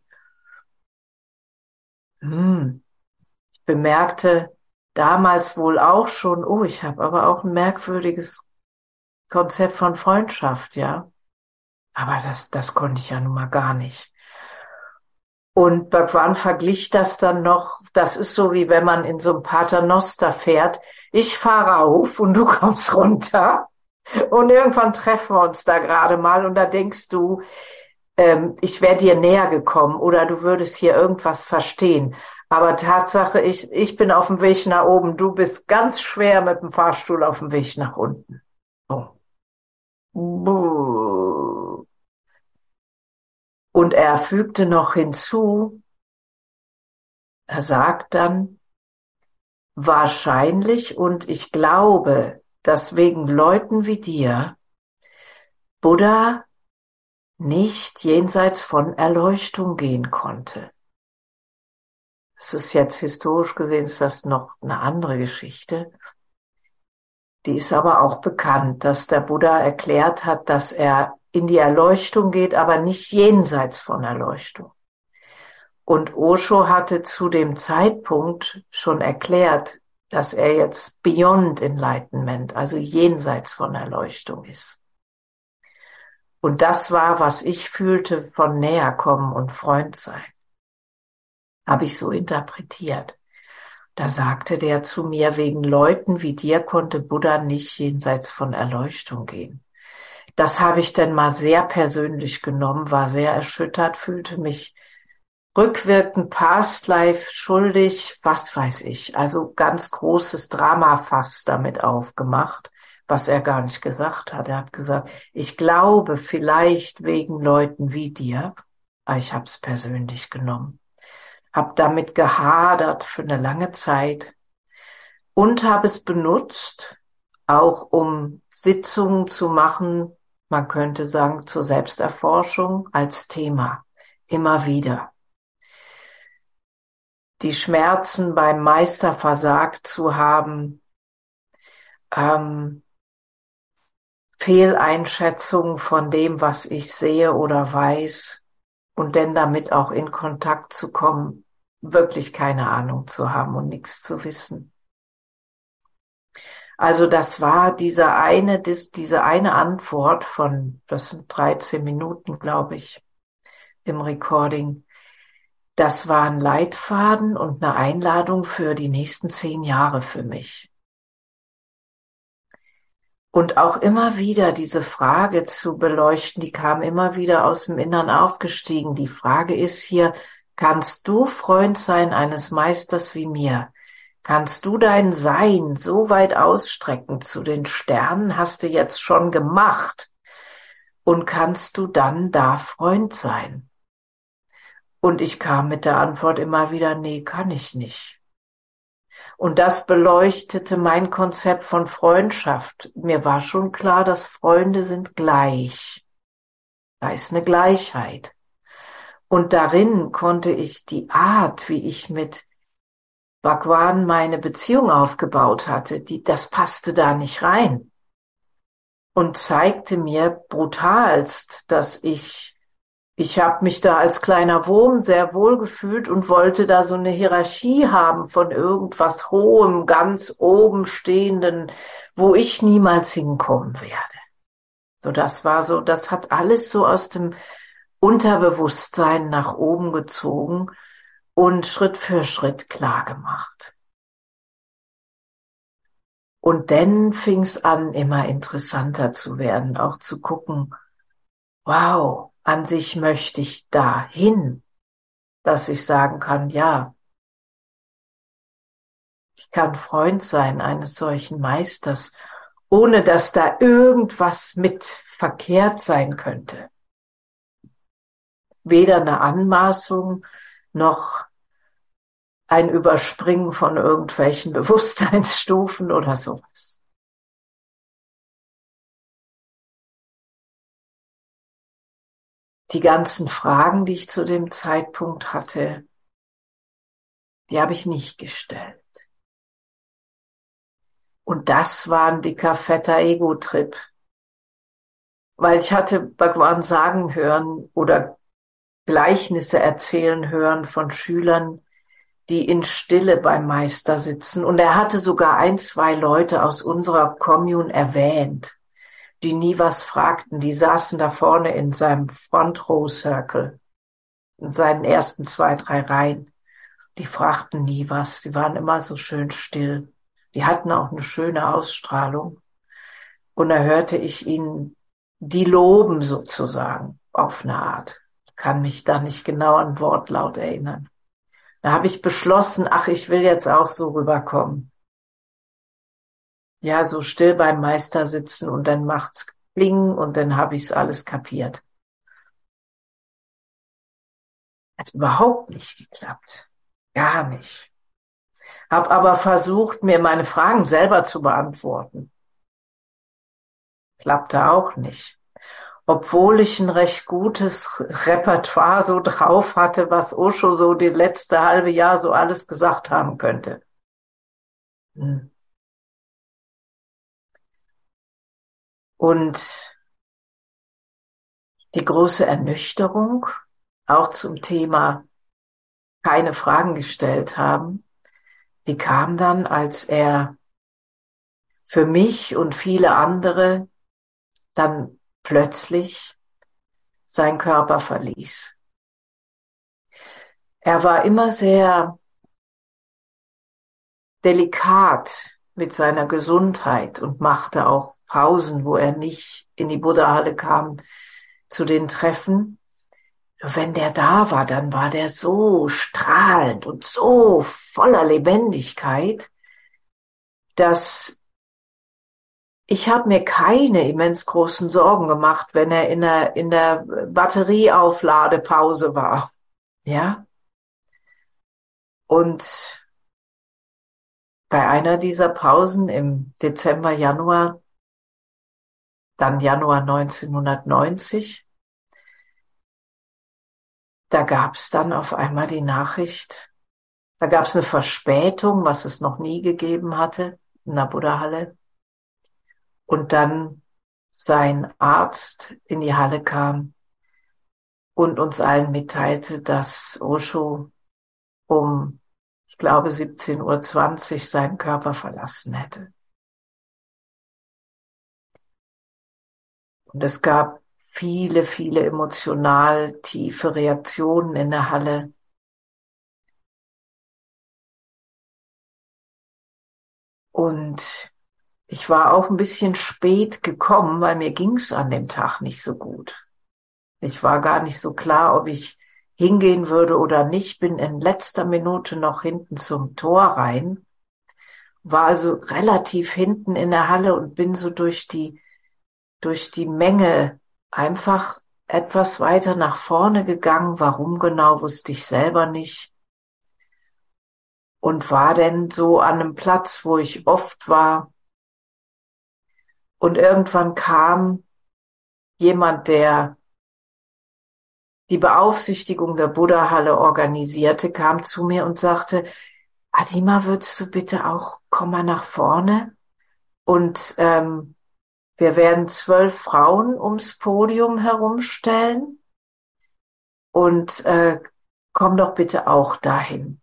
Ich bemerkte damals wohl auch schon, oh, ich habe aber auch ein merkwürdiges Konzept von Freundschaft, ja. Aber das konnte ich ja nun mal gar nicht. Und Bhagwan verglich das dann noch, das ist so wie wenn man in so einem Paternoster fährt. Ich fahre auf und du kommst runter. Und irgendwann treffen wir uns da gerade mal und da denkst du, ich wäre dir näher gekommen oder du würdest hier irgendwas verstehen. Aber Tatsache, ich bin auf dem Weg nach oben, du bist ganz schwer mit dem Fahrstuhl auf dem Weg nach unten. Oh. Und er fügte noch hinzu, er sagt dann, wahrscheinlich und ich glaube, dass wegen Leuten wie dir Buddha nicht jenseits von Erleuchtung gehen konnte. Das ist jetzt historisch gesehen, ist das noch eine andere Geschichte. Die ist aber auch bekannt, dass der Buddha erklärt hat, dass er in die Erleuchtung geht, aber nicht jenseits von Erleuchtung. Und Osho hatte zu dem Zeitpunkt schon erklärt, dass er jetzt beyond enlightenment, also jenseits von Erleuchtung ist. Und das war, was ich fühlte von Näherkommen und Freund sein. Habe ich so interpretiert. Da sagte der zu mir, wegen Leuten wie dir konnte Buddha nicht jenseits von Erleuchtung gehen. Das habe ich dann mal sehr persönlich genommen, war sehr erschüttert, fühlte mich rückwirkend Past Life schuldig, was weiß ich. Also ganz großes Dramafass damit aufgemacht, was er gar nicht gesagt hat. Er hat gesagt, ich glaube vielleicht wegen Leuten wie dir, aber ich habe es persönlich genommen. Habe damit gehadert für eine lange Zeit und habe es benutzt, auch um Sitzungen zu machen, man könnte sagen zur Selbsterforschung als Thema, immer wieder. Die Schmerzen beim Meister versagt zu haben, Fehleinschätzungen von dem, was ich sehe oder weiß und denn damit auch in Kontakt zu kommen, wirklich keine Ahnung zu haben und nichts zu wissen. Also das war diese eine Antwort von, das sind 13 Minuten, glaube ich, im Recording. Das war ein Leitfaden und eine Einladung für die nächsten 10 Jahre für mich. Und auch immer wieder diese Frage zu beleuchten, die kam immer wieder aus dem Innern aufgestiegen. Die Frage ist hier, kannst du Freund sein eines Meisters wie mir? Kannst du dein Sein so weit ausstrecken zu den Sternen? Hast du jetzt schon gemacht? Und kannst du dann da Freund sein? Und ich kam mit der Antwort immer wieder, nee, kann ich nicht. Und das beleuchtete mein Konzept von Freundschaft. Mir war schon klar, dass Freunde sind gleich. Da ist eine Gleichheit. Und darin konnte ich die Art, wie ich mit Bhagwan meine Beziehung aufgebaut hatte, das passte da nicht rein. Und zeigte mir brutalst, dass ich habe mich da als kleiner Wurm sehr wohl gefühlt und wollte da so eine Hierarchie haben von irgendwas Hohem, ganz oben stehenden, wo ich niemals hinkommen werde. So, das hat alles so aus dem Unterbewusstsein nach oben gezogen und Schritt für Schritt klar gemacht. Und dann fing es an, immer interessanter zu werden, auch zu gucken, wow, an sich möchte ich dahin, dass ich sagen kann, ja, kann Freund sein eines solchen Meisters, ohne dass da irgendwas mit verkehrt sein könnte. Weder eine Anmaßung noch ein Überspringen von irgendwelchen Bewusstseinsstufen oder sowas. Die ganzen Fragen, die ich zu dem Zeitpunkt hatte, die habe ich nicht gestellt. Und das war ein dicker, fetter Ego-Trip. Weil ich hatte Bhagwan sagen hören oder Gleichnisse erzählen hören von Schülern, die in Stille beim Meister sitzen. Und er hatte sogar 1, 2 Leute aus unserer Commune erwähnt, die nie was fragten. Die saßen da vorne in seinem Front Row Circle, in seinen ersten 2, 3 Reihen. Die fragten nie was. Die waren immer so schön still. Die hatten auch eine schöne Ausstrahlung. Und da hörte ich ihn die loben sozusagen auf eine Art. Ich kann mich da nicht genau an Wortlaut erinnern. Da habe ich beschlossen, ach, ich will jetzt auch so rüberkommen. Ja, so still beim Meister sitzen und dann macht's Pling und dann habe ich's alles kapiert. Hat überhaupt nicht geklappt. Gar nicht. Hab aber versucht, mir meine Fragen selber zu beantworten. Klappte auch nicht. Obwohl ich ein recht gutes Repertoire so drauf hatte, was Osho so die letzte halbe Jahr so alles gesagt haben könnte. Und die große Ernüchterung, auch zum Thema keine Fragen gestellt haben, die kam dann, als er für mich und viele andere dann plötzlich seinen Körper verließ. Er war immer sehr delikat mit seiner Gesundheit und machte auch Pausen, wo er nicht in die Buddha-Halle kam, zu den Treffen. Wenn der da war, dann war der so strahlend und so voller Lebendigkeit, dass ich habe mir keine immens großen Sorgen gemacht, wenn er in der Batterieaufladepause war. Ja? Und bei einer dieser Pausen im Dezember, Januar, dann Januar 1990, da gab es dann auf einmal die Nachricht, da gab es eine Verspätung, was es noch nie gegeben hatte in der Buddha-Halle. Und dann sein Arzt in die Halle kam und uns allen mitteilte, dass Osho um, ich glaube, 17:20 Uhr seinen Körper verlassen hätte. Und es gab viele, viele emotional tiefe Reaktionen in der Halle. Und ich war auch ein bisschen spät gekommen, weil mir ging's an dem Tag nicht so gut. Ich war gar nicht so klar, ob ich hingehen würde oder nicht. Bin in letzter Minute noch hinten zum Tor rein, war also relativ hinten in der Halle und bin so durch die Menge einfach etwas weiter nach vorne gegangen. Warum genau, wusste ich selber nicht. Und war denn so an einem Platz, wo ich oft war. Und irgendwann kam jemand, der die Beaufsichtigung der Buddha-Halle organisierte, kam zu mir und sagte, Adima, würdest du bitte auch, komm mal nach vorne? Und wir werden 12 Frauen ums Podium herumstellen und komm doch bitte auch dahin.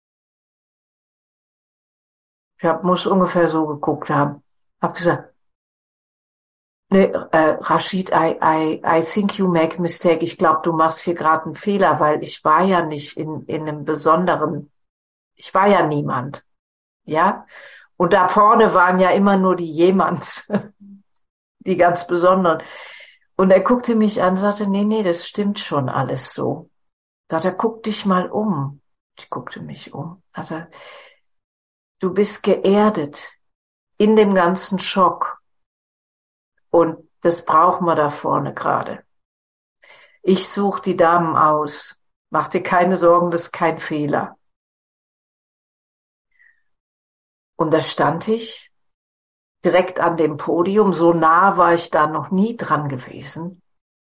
Muss ungefähr so geguckt haben. Hab gesagt, nee, Rashid, I think you make a mistake. Ich glaube, du machst hier gerade einen Fehler, weil ich war ja nicht in einem besonderen, ich war ja niemand. Ja? Und da vorne waren ja immer nur die Jemands, die ganz besonderen. Und er guckte mich an und sagte, nee, das stimmt schon alles so. Da guck dich mal um. Ich guckte mich um. Du bist geerdet in dem ganzen Schock. Und das brauchen wir da vorne gerade. Ich suche die Damen aus. Mach dir keine Sorgen, das ist kein Fehler. Und da stand ich direkt an dem Podium. So nah war ich da noch nie dran gewesen.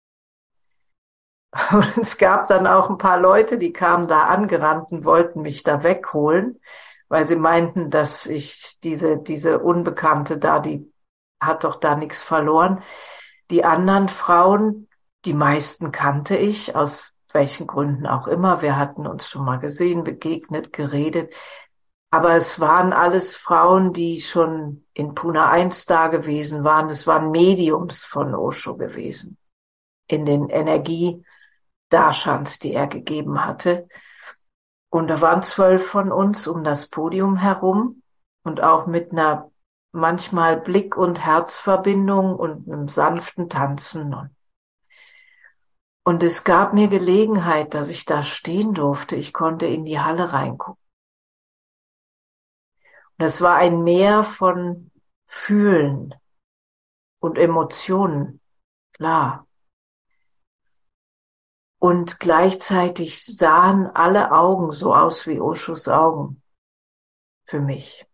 Und es gab dann auch ein paar Leute, die kamen da angerannt und wollten mich da wegholen, weil sie meinten, dass ich diese Unbekannte da, die hat doch da nichts verloren. Die anderen Frauen, die meisten kannte ich, aus welchen Gründen auch immer. Wir hatten uns schon mal gesehen, begegnet, geredet. Aber es waren alles Frauen, die schon in Puna 1 da gewesen waren. Es waren Mediums von Osho gewesen. In den Energiedarshans, die er gegeben hatte. Und da waren 12 von uns um das Podium herum und auch mit einer manchmal Blick- und Herzverbindung und einem sanften Tanzen. Und es gab mir Gelegenheit, dass ich da stehen durfte. Ich konnte in die Halle reingucken. Und es war ein Meer von Fühlen und Emotionen, klar. Und gleichzeitig sahen alle Augen so aus wie Oshos Augen für mich.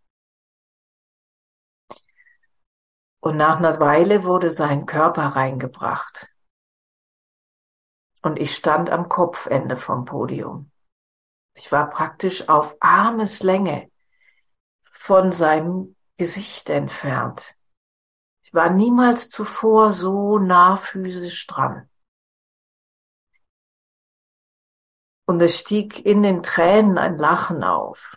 Und nach einer Weile wurde sein Körper reingebracht. Und ich stand am Kopfende vom Podium. Ich war praktisch auf Armeslänge von seinem Gesicht entfernt. Ich war niemals zuvor so nah physisch dran. Und es stieg in den Tränen ein Lachen auf.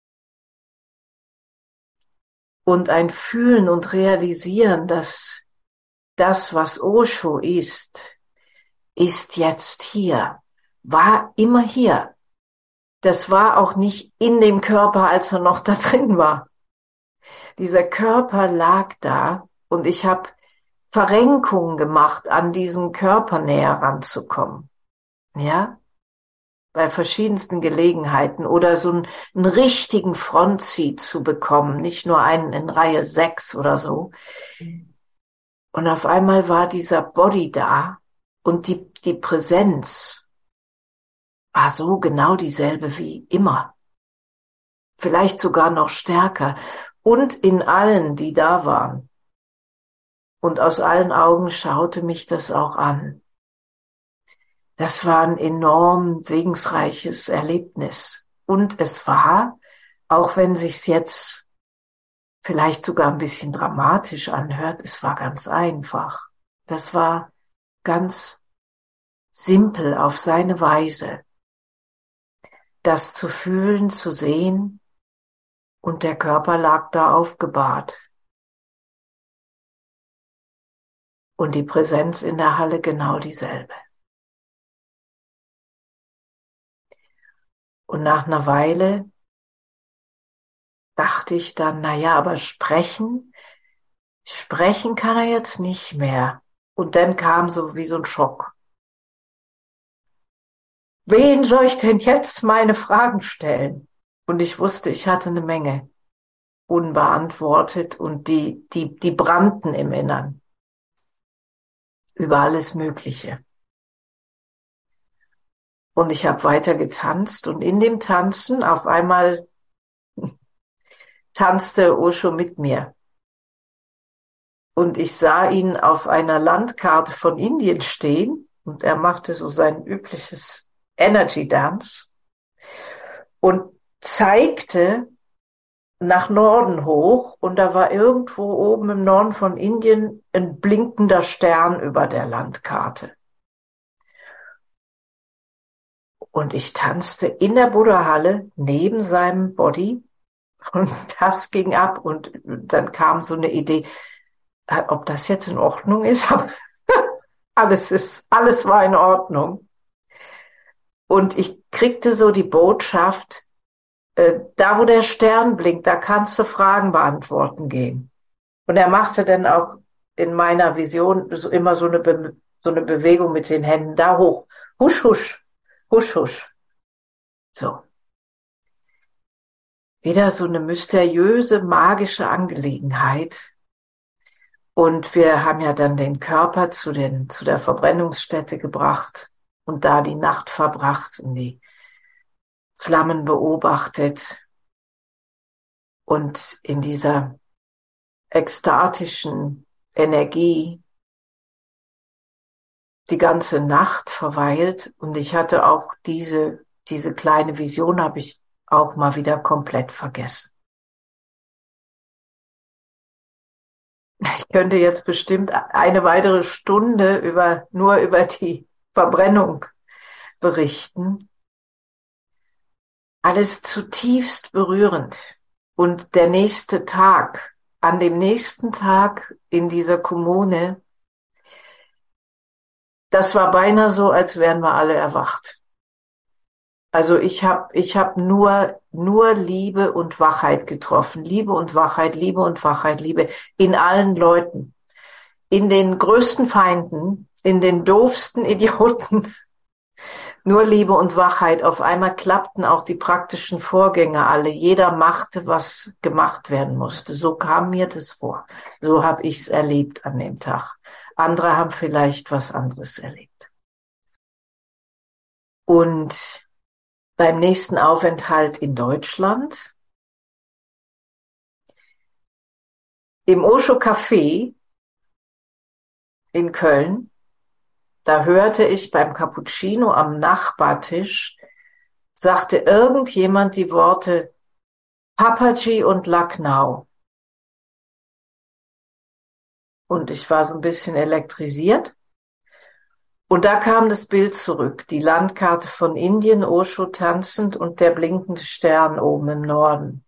Und ein Fühlen und Realisieren, dass das, was Osho ist jetzt hier, war immer hier. Das war auch nicht in dem Körper, als er noch da drin war. Dieser Körper lag da und ich habe Verrenkungen gemacht, an diesen Körper näher ranzukommen. Ja, bei verschiedensten Gelegenheiten oder so einen richtigen Frontseat zu bekommen, nicht nur einen in Reihe 6 oder so. Und auf einmal war dieser Body da und die Präsenz war so genau dieselbe wie immer. Vielleicht sogar noch stärker. Und in allen, die da waren. Und aus allen Augen schaute mich das auch an. Das war ein enorm segensreiches Erlebnis. Und es war, auch wenn sich's jetzt vielleicht sogar ein bisschen dramatisch anhört, es war ganz einfach. Das war ganz simpel auf seine Weise. Das zu fühlen, zu sehen, und der Körper lag da aufgebahrt. Und die Präsenz in der Halle genau dieselbe. Und nach einer Weile dachte ich dann, na ja, aber sprechen kann er jetzt nicht mehr. Und dann kam so wie so ein Schock. Wen soll ich denn jetzt meine Fragen stellen? Und ich wusste, ich hatte eine Menge unbeantwortet und die brannten im Innern. Über alles Mögliche. Und ich habe weiter getanzt und in dem Tanzen auf einmal tanzte Osho mit mir. Und ich sah ihn auf einer Landkarte von Indien stehen und er machte so sein übliches Energy Dance und zeigte nach Norden hoch und da war irgendwo oben im Norden von Indien ein blinkender Stern über der Landkarte. Und ich tanzte in der Buddha-Halle neben seinem Body und das ging ab und dann kam so eine Idee, ob das jetzt in Ordnung ist. Alles war in Ordnung. Und ich kriegte so die Botschaft, da wo der Stern blinkt, da kannst du Fragen beantworten gehen. Und er machte dann auch in meiner Vision immer so eine Bewegung mit den Händen da hoch. Husch, husch, husch, husch. So. wieder so eine mysteriöse, magische Angelegenheit. Und wir haben ja dann den Körper zu der Verbrennungsstätte gebracht und da die Nacht verbracht und die Flammen beobachtet und in dieser ekstatischen Energie die ganze Nacht verweilt. Und ich hatte auch diese kleine Vision habe ich auch mal wieder komplett vergessen. Ich könnte jetzt bestimmt eine weitere Stunde nur über die Verbrennung berichten. Alles zutiefst berührend. Und der nächste Tag, an dem nächsten Tag in dieser Kommune, das war beinahe so, als wären wir alle erwacht. Also ich hab nur Liebe und Wachheit getroffen. Liebe und Wachheit, Liebe und Wachheit, Liebe in allen Leuten. In den größten Feinden, in den doofsten Idioten. Nur Liebe und Wachheit. Auf einmal klappten auch die praktischen Vorgänge alle. Jeder machte, was gemacht werden musste. So kam mir das vor. So habe ich es erlebt an dem Tag. Andere haben vielleicht was anderes erlebt. Und beim nächsten Aufenthalt in Deutschland, im Osho Café in Köln, da hörte ich beim Cappuccino am Nachbartisch, sagte irgendjemand die Worte Papaji und Lucknow. Und ich war so ein bisschen elektrisiert. Und da kam das Bild zurück, die Landkarte von Indien, Osho tanzend und der blinkende Stern oben im Norden.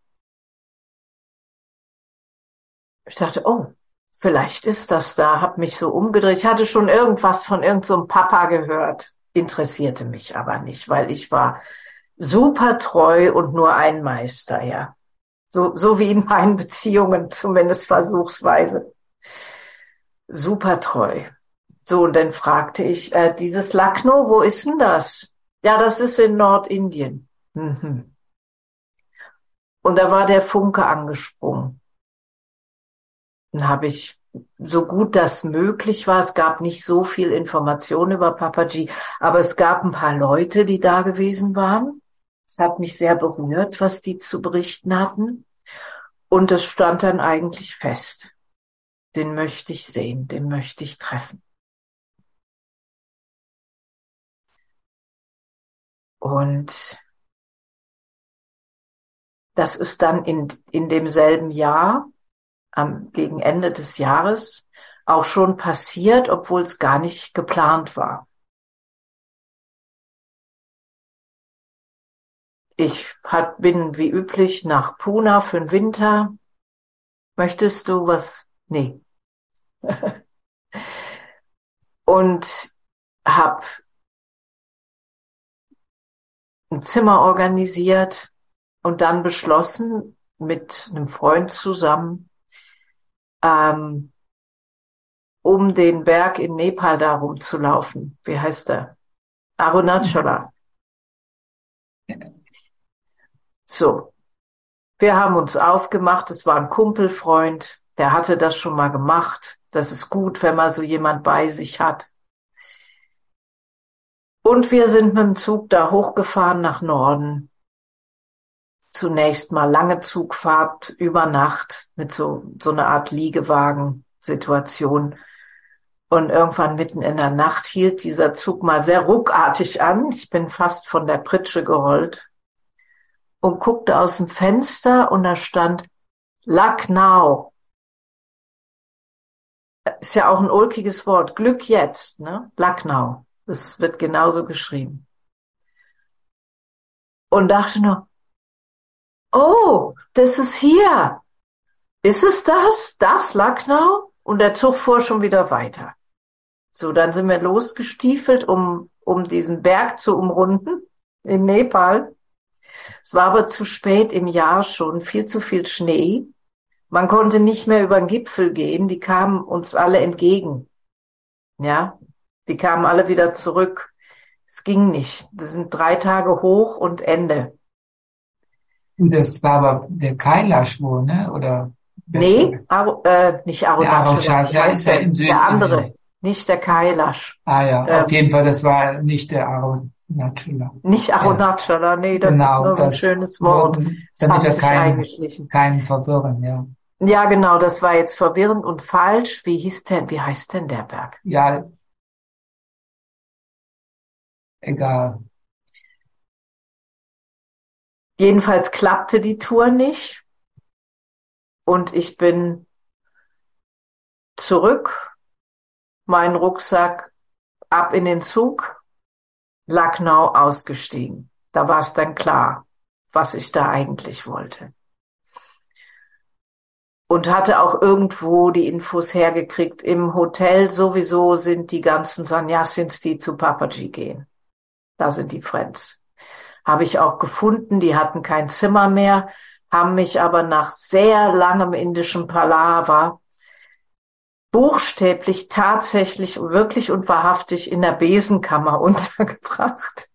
Ich dachte, oh, vielleicht ist das da, hab mich so umgedreht. Ich hatte schon irgendwas von irgend so einem Papa gehört, interessierte mich aber nicht, weil ich war super treu und nur ein Meister, ja. So wie in meinen Beziehungen, zumindest versuchsweise. Super treu. So, und dann fragte ich, dieses Lucknow, wo ist denn das? Ja, das ist in Nordindien. Mhm. Und da war der Funke angesprungen. Dann habe ich, so gut das möglich war, es gab nicht so viel Information über Papaji, aber es gab ein paar Leute, die da gewesen waren. Es hat mich sehr berührt, was die zu berichten hatten. Und es stand dann eigentlich fest. Den möchte ich sehen, den möchte ich treffen. Und das ist dann in demselben Jahr, gegen Ende des Jahres, auch schon passiert, obwohl es gar nicht geplant war. Ich bin wie üblich nach Pune für den Winter. Möchtest du was? Nee. Und habe ein Zimmer organisiert und dann beschlossen, mit einem Freund zusammen, um den Berg in Nepal da rumzulaufen. Wie heißt der? Arunachala. So. Wir haben uns aufgemacht. Es war ein Kumpelfreund. Der hatte das schon mal gemacht. Das ist gut, wenn man so jemand bei sich hat. Und wir sind mit dem Zug da hochgefahren nach Norden. Zunächst mal lange Zugfahrt über Nacht mit so einer Art Liegewagen-Situation. Und irgendwann mitten in der Nacht hielt dieser Zug mal sehr ruckartig an. Ich bin fast von der Pritsche gerollt und guckte aus dem Fenster und da stand Lucknow. Ist ja auch ein ulkiges Wort. Glück jetzt, ne? Lucknow. Das wird genauso geschrieben. Und dachte nur, oh, das ist hier. Ist es das? Das Lucknow? Und der Zug fuhr schon wieder weiter. So, dann sind wir losgestiefelt, um diesen Berg zu umrunden in Nepal. Es war aber zu spät im Jahr schon, viel zu viel Schnee. Man konnte nicht mehr über den Gipfel gehen, die kamen uns alle entgegen. Ja, die kamen alle wieder zurück. Es ging nicht. Wir sind 3 Tage hoch und Ende. Das war aber der Kailash wohl, ne? Oder welcher? Nee, nicht Der Arunachala, Arusha, wie ja, ist heißt ja der? in Der andere, Südindien. nicht der Kailash. Ah ja, auf jeden Ähm, Fall, das war nicht der Arunachala. nicht Ja, Arunachala, nee, das ist genau, nur so ein das schönes Wort. wurden, Es damit hat wir sich eingeschlichen. keinen verwirren, ja. Ja, genau, das war jetzt verwirrend und falsch. Wie heißt denn der Berg? Ja, egal. Jedenfalls klappte die Tour nicht und ich bin zurück, mein Rucksack ab in den Zug, Lucknow ausgestiegen. Da war es dann klar, was ich da eigentlich wollte. Und hatte auch irgendwo die Infos hergekriegt. Im Hotel sowieso sind die ganzen Sannyasins, die zu Papaji gehen. Da sind die Friends. Habe ich auch gefunden, die hatten kein Zimmer mehr, haben mich aber nach sehr langem indischen Palaver buchstäblich, tatsächlich, wirklich und wahrhaftig in der Besenkammer untergebracht.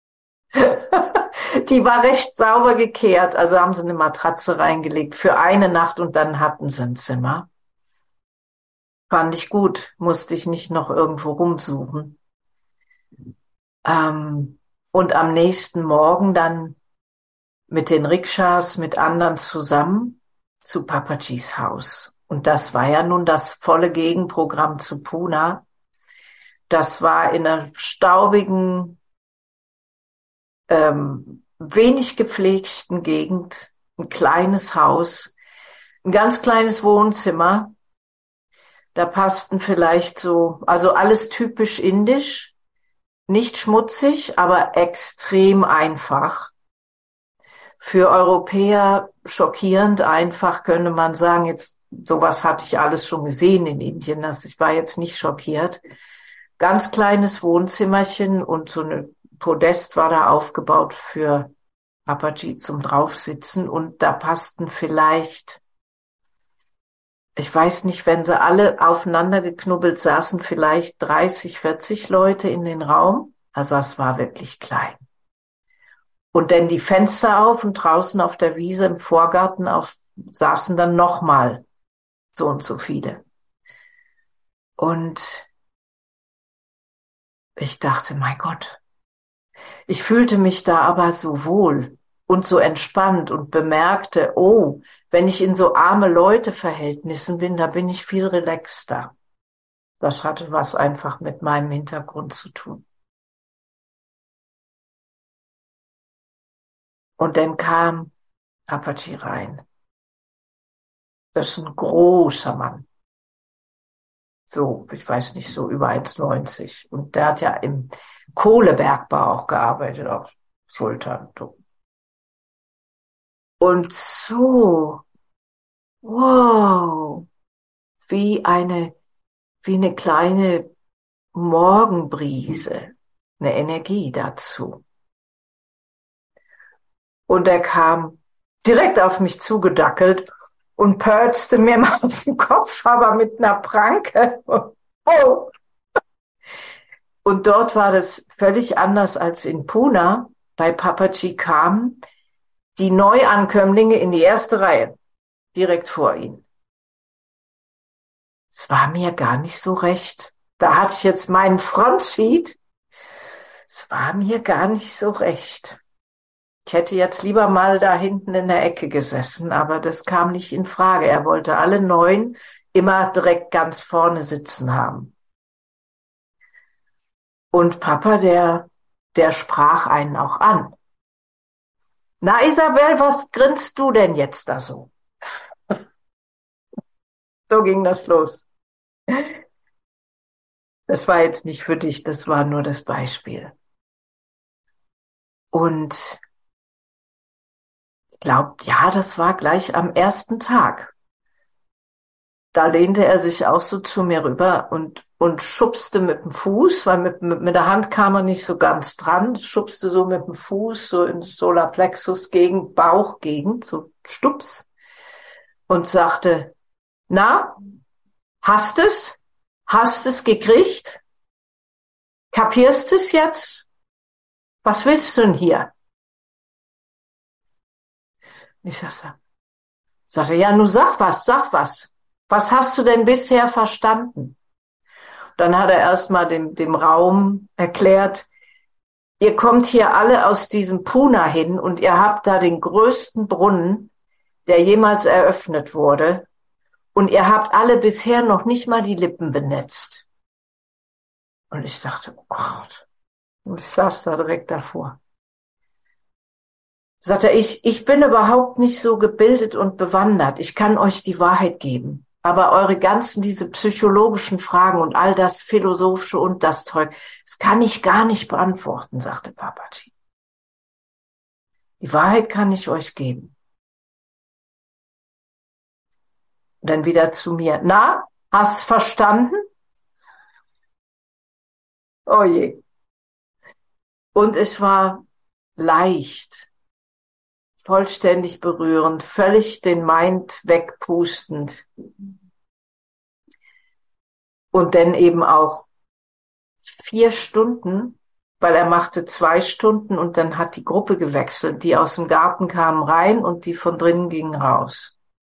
Die war recht sauber gekehrt, also haben sie eine Matratze reingelegt für eine Nacht und dann hatten sie ein Zimmer. Fand ich gut, musste ich nicht noch irgendwo rumsuchen. Und am nächsten Morgen dann mit den Rikschas, mit anderen zusammen zu Papajis Haus. Und das war ja nun das volle Gegenprogramm zu Pune. Das war in einer staubigen, wenig gepflegten Gegend, ein kleines Haus, ein ganz kleines Wohnzimmer. Da passten vielleicht so, also alles typisch indisch, nicht schmutzig, aber extrem einfach. Für Europäer schockierend einfach, könnte man sagen, jetzt sowas hatte ich alles schon gesehen in Indien, ich war jetzt nicht schockiert. Ganz kleines Wohnzimmerchen und so eine Podest war da aufgebaut für Papaji zum Draufsitzen und da passten vielleicht, ich weiß nicht, wenn sie alle aufeinander geknubbelt saßen, vielleicht 30, 40 Leute in den Raum. Also es war wirklich klein. Und dann die Fenster auf und draußen auf der Wiese im Vorgarten saßen dann nochmal so und so viele. Und ich dachte, mein Gott, ich fühlte mich da aber so wohl und so entspannt und bemerkte, oh, wenn ich in so arme Leute-Verhältnissen bin, da bin ich viel relaxter. Das hatte was einfach mit meinem Hintergrund zu tun. Und dann kam Papaji rein. Das ist ein großer Mann. So, ich weiß nicht, so über 1,90. Und der hat ja im Kohlebergbau auch gearbeitet, auf Schultern. Und so, wow, wie eine kleine Morgenbrise, eine Energie dazu. Und er kam direkt auf mich zugedackelt und pörzte mir mal auf den Kopf, aber mit einer Pranke. Oh. Und dort war das völlig anders als in Pune. Bei Papaji kamen die Neuankömmlinge in die erste Reihe, direkt vor ihm. Es war mir gar nicht so recht. Da hatte ich jetzt meinen Frontseat. Es war mir gar nicht so recht. Ich hätte jetzt lieber mal da hinten in der Ecke gesessen, aber das kam nicht in Frage. Er wollte alle 9 immer direkt ganz vorne sitzen haben. Und Papa, der sprach einen auch an. Na, Isabel, was grinst du denn jetzt da so? So ging das los. Das war jetzt nicht für dich, das war nur das Beispiel. Und ich glaube, ja, das war gleich am ersten Tag. Da lehnte er sich auch so zu mir rüber und schubste mit dem Fuß, weil mit der Hand kam er nicht so ganz dran, schubste so mit dem Fuß so in Solarplexus gegen Bauchgegend, so stups, und sagte, na, hast es? Hast es gekriegt? Kapierst es jetzt? Was willst du denn hier? Ich sagte, ja, nun sag was, sag was. Was hast du denn bisher verstanden? Dann hat er erstmal dem Raum erklärt, ihr kommt hier alle aus diesem Puna hin und ihr habt da den größten Brunnen, der jemals eröffnet wurde. Und ihr habt alle bisher noch nicht mal die Lippen benetzt. Und ich dachte, oh Gott. Und ich saß da direkt davor. Sagte er, ich bin überhaupt nicht so gebildet und bewandert. Ich kann euch die Wahrheit geben. Aber eure ganzen, diese psychologischen Fragen und all das Philosophische und das Zeug, das kann ich gar nicht beantworten, sagte Papaji. Die Wahrheit kann ich euch geben. Und dann wieder zu mir. Na, hast verstanden? Oh je. Und es war leicht, vollständig berührend, völlig den Mind wegpustend. Und dann eben auch 4 Stunden, weil er machte 2 Stunden und dann hat die Gruppe gewechselt. Die aus dem Garten kamen rein und die von drinnen gingen raus.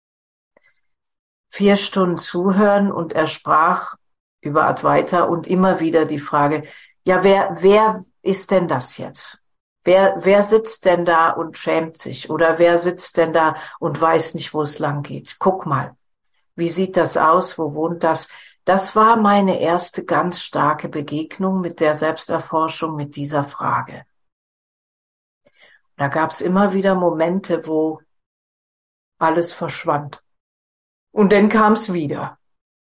4 Stunden zuhören und er sprach über Advaita und immer wieder die Frage, ja, wer ist denn das jetzt? Wer sitzt denn da und schämt sich? Oder wer sitzt denn da und weiß nicht, wo es lang geht? Guck mal, wie sieht das aus? Wo wohnt das? Das war meine erste ganz starke Begegnung mit der Selbsterforschung, mit dieser Frage. Da gab es immer wieder Momente, wo alles verschwand. Und dann kam es wieder.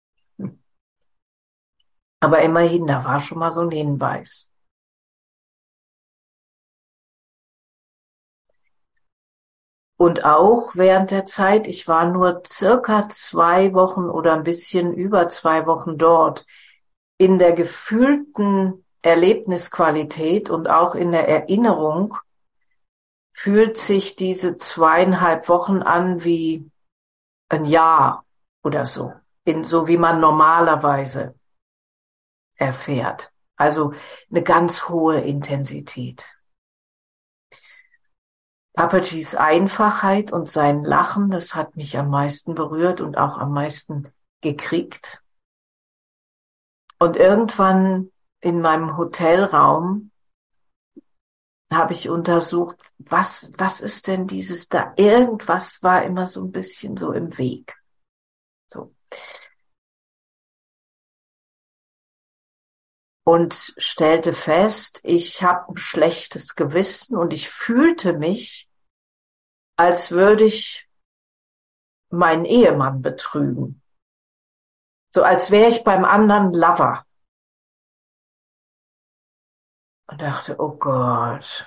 Aber immerhin, da war schon mal so ein Hinweis. Und auch während der Zeit, ich war nur circa 2 Wochen oder ein bisschen über 2 Wochen dort, in der gefühlten Erlebnisqualität und auch in der Erinnerung fühlt sich diese 2,5 Wochen an wie ein Jahr oder so, so wie man normalerweise erfährt. Also eine ganz hohe Intensität. Papajis Einfachheit und sein Lachen, das hat mich am meisten berührt und auch am meisten gekriegt. Und irgendwann in meinem Hotelraum habe ich untersucht, was ist denn dieses da? Irgendwas war immer so ein bisschen so im Weg. So. Und stellte fest, ich habe ein schlechtes Gewissen und ich fühlte mich, als würde ich meinen Ehemann betrügen. So als wäre ich beim anderen Lover. Und dachte, oh Gott.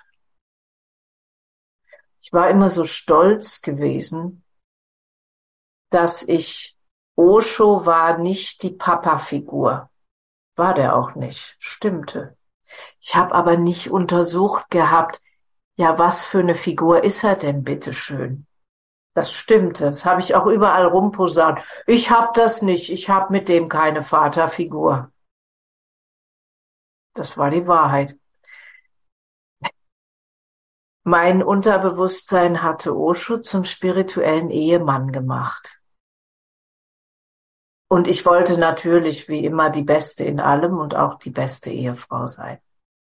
Ich war immer so stolz gewesen, dass Osho war nicht die Papa-Figur. War der auch nicht. Stimmte. Ich habe aber nicht untersucht gehabt, ja, was für eine Figur ist er denn, bitteschön? Das stimmte. Das habe ich auch überall rumposaunt. Ich habe das nicht. Ich habe mit dem keine Vaterfigur. Das war die Wahrheit. Mein Unterbewusstsein hatte Osho zum spirituellen Ehemann gemacht. Und ich wollte natürlich wie immer die Beste in allem und auch die beste Ehefrau sein.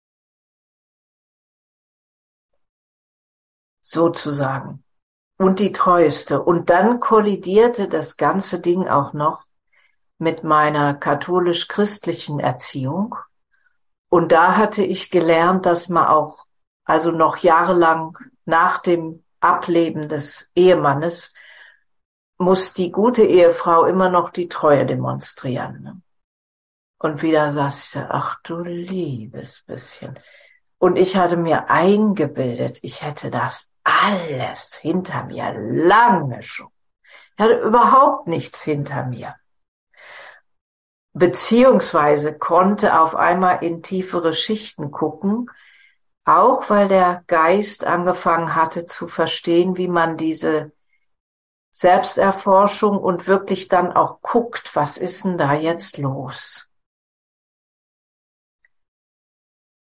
Sozusagen. Und die treueste. Und dann kollidierte das ganze Ding auch noch mit meiner katholisch-christlichen Erziehung. Und da hatte ich gelernt, dass man auch, also noch jahrelang nach dem Ableben des Ehemannes, muss die gute Ehefrau immer noch die Treue demonstrieren. Und wieder saß ich da, ach du liebes bisschen. Und ich hatte mir eingebildet, ich hätte das alles hinter mir, lange schon. Ich hatte überhaupt nichts hinter mir. Beziehungsweise konnte auf einmal in tiefere Schichten gucken, auch weil der Geist angefangen hatte zu verstehen, wie man diese Selbsterforschung und wirklich dann auch guckt, was ist denn da jetzt los?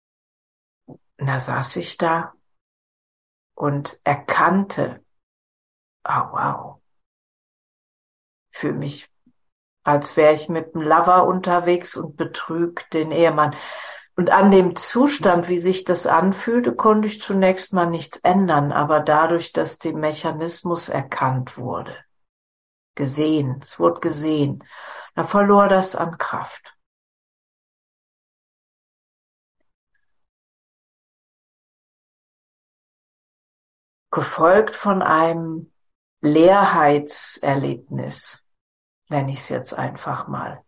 Und da saß ich da und erkannte, oh wow, fühle mich, als wäre ich mit dem Lover unterwegs und betrüge den Ehemann. Und an dem Zustand, wie sich das anfühlte, konnte ich zunächst mal nichts ändern, aber dadurch, dass der Mechanismus erkannt wurde, gesehen, es wurde gesehen, da verlor das an Kraft. Gefolgt von einem Leerheitserlebnis, nenne ich es jetzt einfach mal.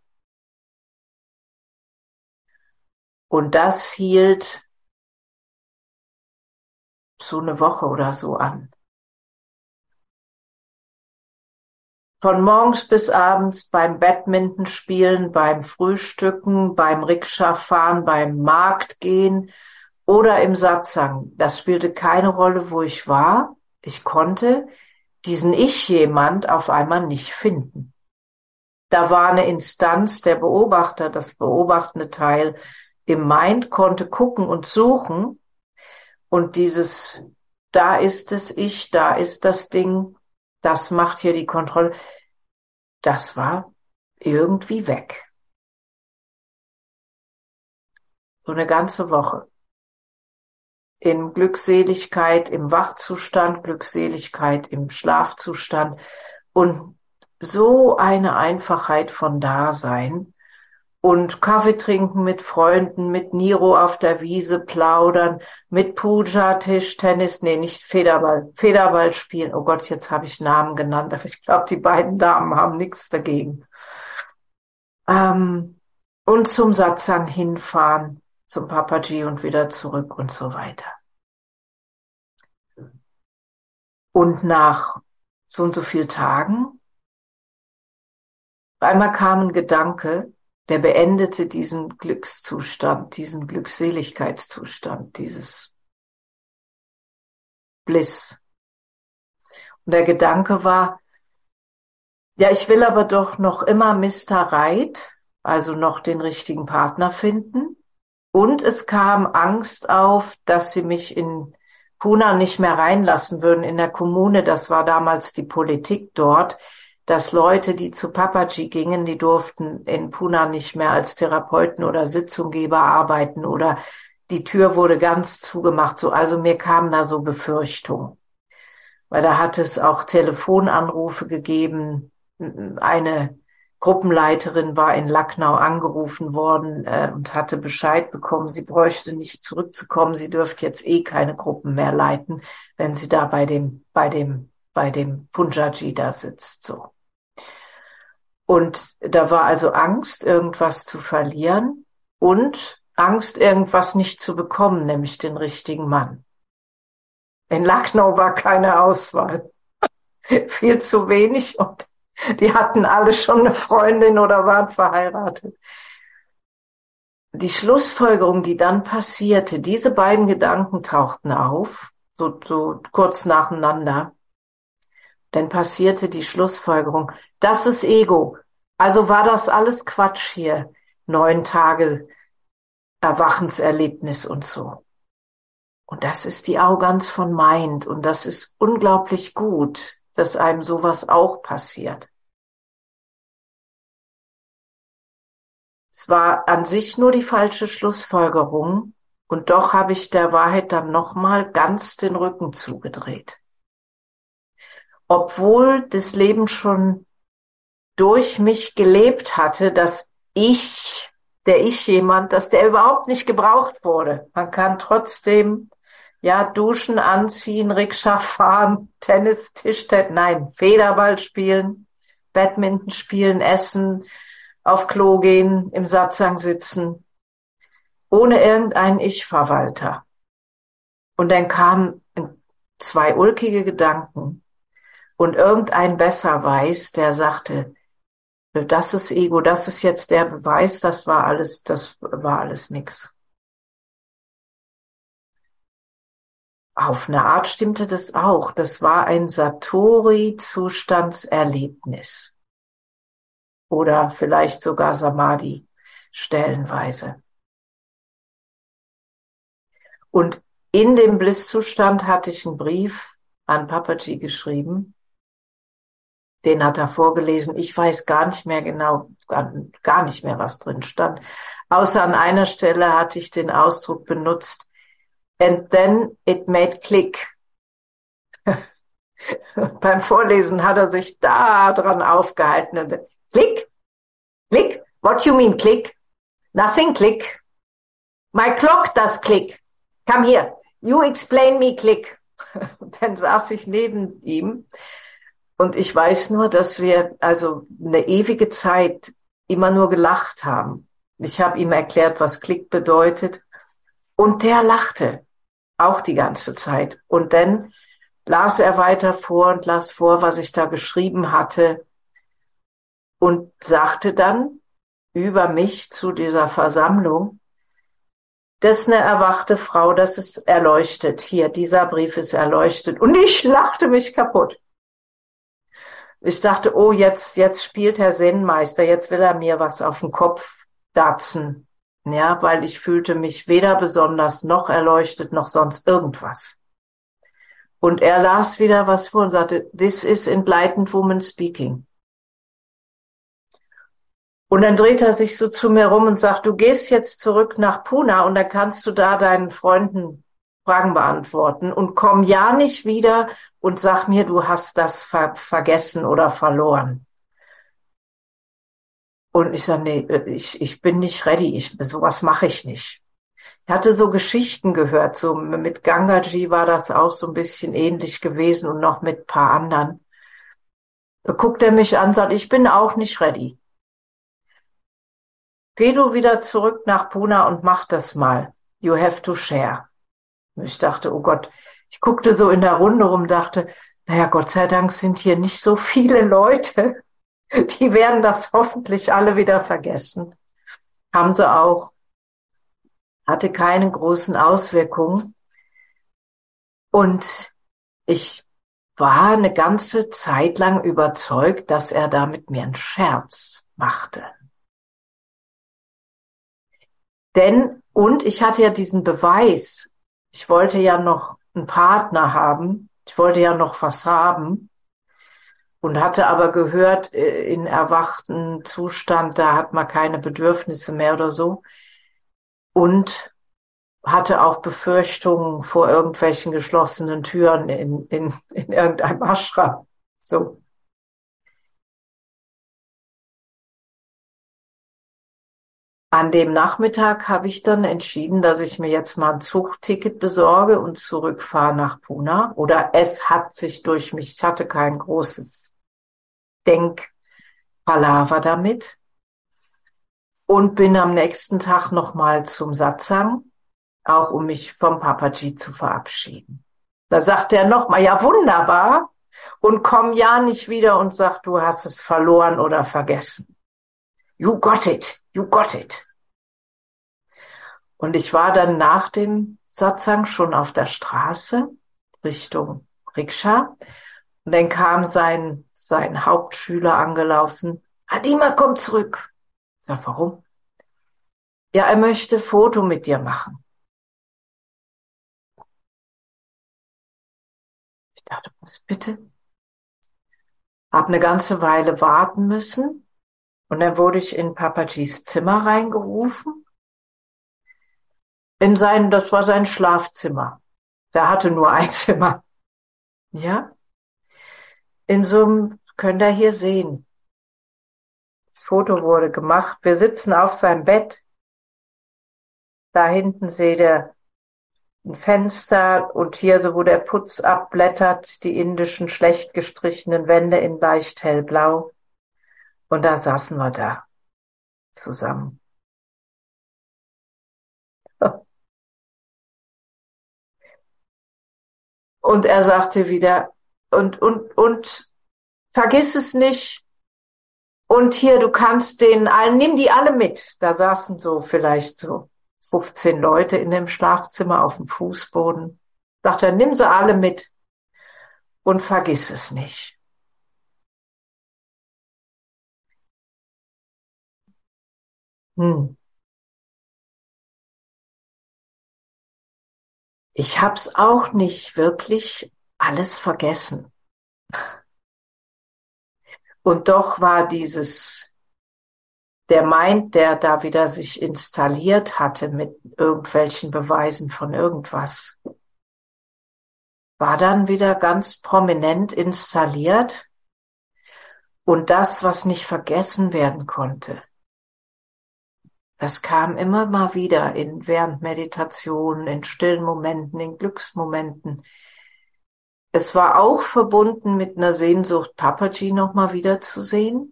Und das hielt so eine Woche oder so an. Von morgens bis abends beim Badmintonspielen, beim Frühstücken, beim Rikscha-Fahren, beim Markt gehen oder im Satsang. Das spielte keine Rolle, wo ich war. Ich konnte diesen Ich-Jemand auf einmal nicht finden. Da war eine Instanz, der Beobachter, das beobachtende Teil im Mind konnte gucken und suchen und dieses, da ist es Ich, da ist das Ding, das macht hier die Kontrolle, das war irgendwie weg. So eine ganze Woche. In Glückseligkeit im Wachzustand, Glückseligkeit im Schlafzustand und so eine Einfachheit von Dasein und Kaffee trinken mit Freunden, mit Niro auf der Wiese plaudern, mit Puja, Tischtennis, nee, nicht Federball spielen. Oh Gott, jetzt habe ich Namen genannt, aber ich glaube, die beiden Damen haben nichts dagegen. Und zum Satsang hinfahren, zum Papaji und wieder zurück und so weiter. Und nach so und so viel Tagen, einmal kam ein Gedanke, der beendete diesen Glückszustand, diesen Glückseligkeitszustand, dieses Bliss. Und der Gedanke war, ja, ich will aber doch noch immer Mr. Right, also noch den richtigen Partner finden. Und es kam Angst auf, dass sie mich in Pune nicht mehr reinlassen würden in der Kommune. Das war damals die Politik dort, dass Leute, die zu Papaji gingen, die durften in Pune nicht mehr als Therapeuten oder Sitzunggeber arbeiten oder die Tür wurde ganz zugemacht. So, also mir kamen da so Befürchtungen, weil da hat es auch Telefonanrufe gegeben. Eine Gruppenleiterin war in Lucknow angerufen worden und hatte Bescheid bekommen, sie bräuchte nicht zurückzukommen, sie dürfte jetzt keine Gruppen mehr leiten, wenn sie da bei dem Punjaji da sitzt, so. Und da war also Angst, irgendwas zu verlieren und Angst, irgendwas nicht zu bekommen, nämlich den richtigen Mann. In Lucknow war keine Auswahl. Viel zu wenig und die hatten alle schon eine Freundin oder waren verheiratet. Die Schlussfolgerung, die dann passierte, diese beiden Gedanken tauchten auf, so kurz nacheinander. Dann passierte die Schlussfolgerung, das ist Ego. Also war das alles Quatsch hier. 9 Tage Erwachenserlebnis und so. Und das ist die Arroganz von Mind und das ist unglaublich gut, dass einem sowas auch passiert. Es war an sich nur die falsche Schlussfolgerung und doch habe ich der Wahrheit dann nochmal ganz den Rücken zugedreht. Obwohl das Leben schon durch mich gelebt hatte, dass dass der überhaupt nicht gebraucht wurde. Man kann trotzdem, ja, duschen, anziehen, Rikscha fahren, Tennis, Tischtennis, Federball spielen, Badminton spielen, essen, auf Klo gehen, im Satsang sitzen, ohne irgendeinen Ich-Verwalter. Und dann kamen 2 ulkige Gedanken und irgendein Besserweiß, der sagte, das ist Ego, das ist jetzt der Beweis, das war alles nix. Auf eine Art stimmte das auch. Das war ein Satori-Zustandserlebnis. Oder vielleicht sogar Samadhi stellenweise. Und in dem Blisszustand hatte ich einen Brief an Papaji geschrieben Den hat er vorgelesen. Ich weiß gar nicht mehr genau, gar nicht mehr, was drin stand. Außer an einer Stelle hatte ich den Ausdruck benutzt. And then it made click. Beim Vorlesen hat er sich da dran aufgehalten. Und, click, click, what you mean click? Nothing click. My clock does click. Come here, you explain me click. Und dann saß ich neben ihm und ich weiß nur, dass wir also eine ewige Zeit immer nur gelacht haben. Ich habe ihm erklärt, was Klick bedeutet und der lachte auch die ganze Zeit. Und dann las er weiter vor und las vor, was ich da geschrieben hatte und sagte dann über mich zu dieser Versammlung, das ist eine erwachte Frau, das ist erleuchtet. Hier, dieser Brief ist erleuchtet. Und ich lachte mich kaputt. Ich dachte, oh, jetzt spielt Herr Zen-Meister, jetzt will er mir was auf den Kopf datzen. Ja, weil ich fühlte mich weder besonders noch erleuchtet noch sonst irgendwas. Und er las wieder was vor und sagte, this is enlightened woman speaking. Und dann dreht er sich so zu mir rum und sagt, du gehst jetzt zurück nach Pune und dann kannst du da deinen Freunden Fragen beantworten und komm ja nicht wieder und sag mir, du hast das vergessen oder verloren. Und ich sage, nee, ich bin nicht ready, sowas mache ich nicht. Ich hatte so Geschichten gehört, so mit Gangaji war das auch so ein bisschen ähnlich gewesen und noch mit ein paar anderen. Da guckt er mich an und sagt, ich bin auch nicht ready. Geh du wieder zurück nach Pune und mach das mal. You have to share. Und ich dachte, oh Gott, ich guckte so in der Runde rum, dachte, naja, Gott sei Dank sind hier nicht so viele Leute. Die werden das hoffentlich alle wieder vergessen. Haben sie auch. Hatte keine großen Auswirkungen. Und ich war eine ganze Zeit lang überzeugt, dass er da mit mir einen Scherz machte. Und ich hatte ja diesen Beweis, ich wollte ja noch einen Partner haben, ich wollte ja noch was haben und hatte aber gehört, in erwachten Zustand, da hat man keine Bedürfnisse mehr oder so und hatte auch Befürchtungen vor irgendwelchen geschlossenen Türen in irgendeinem Ashram. So. An dem Nachmittag habe ich dann entschieden, dass ich mir jetzt mal ein Zugticket besorge und zurückfahre nach Pune. Oder es hat sich durch mich, ich hatte kein großes Denkpalaver damit. Und bin am nächsten Tag nochmal zum Satsang, auch um mich vom Papaji zu verabschieden. Da sagt er nochmal, ja wunderbar, und komm ja nicht wieder und sag, du hast es verloren oder vergessen. You got it, you got it. Und ich war dann nach dem Satsang schon auf der Straße Richtung Rikscha. Und dann kam sein Hauptschüler angelaufen. Adima, komm zurück. Ich sag, warum? Ja, er möchte Foto mit dir machen. Ich dachte, was bitte? Hab eine ganze Weile warten müssen. Und dann wurde ich in Papajis Zimmer reingerufen. Das war sein Schlafzimmer. Der hatte nur ein Zimmer. Ja? In so einem, könnt ihr hier sehen. Das Foto wurde gemacht. Wir sitzen auf seinem Bett. Da hinten seht ihr ein Fenster und hier, so wo der Putz abblättert, die indischen schlecht gestrichenen Wände in leicht hellblau. Und da saßen wir da zusammen. Und er sagte wieder, und vergiss es nicht. Und hier, du kannst nimm die alle mit. Da saßen so vielleicht so 15 Leute in dem Schlafzimmer auf dem Fußboden. Sagt er, nimm sie alle mit und vergiss es nicht. Ich hab's auch nicht wirklich alles vergessen. Und doch war der Mind, der da wieder sich installiert hatte mit irgendwelchen Beweisen von irgendwas, war dann wieder ganz prominent installiert. Und das, was nicht vergessen werden konnte, das kam immer mal wieder während Meditationen, in stillen Momenten, in Glücksmomenten. Es war auch verbunden mit einer Sehnsucht, Papaji noch mal wiederzusehen.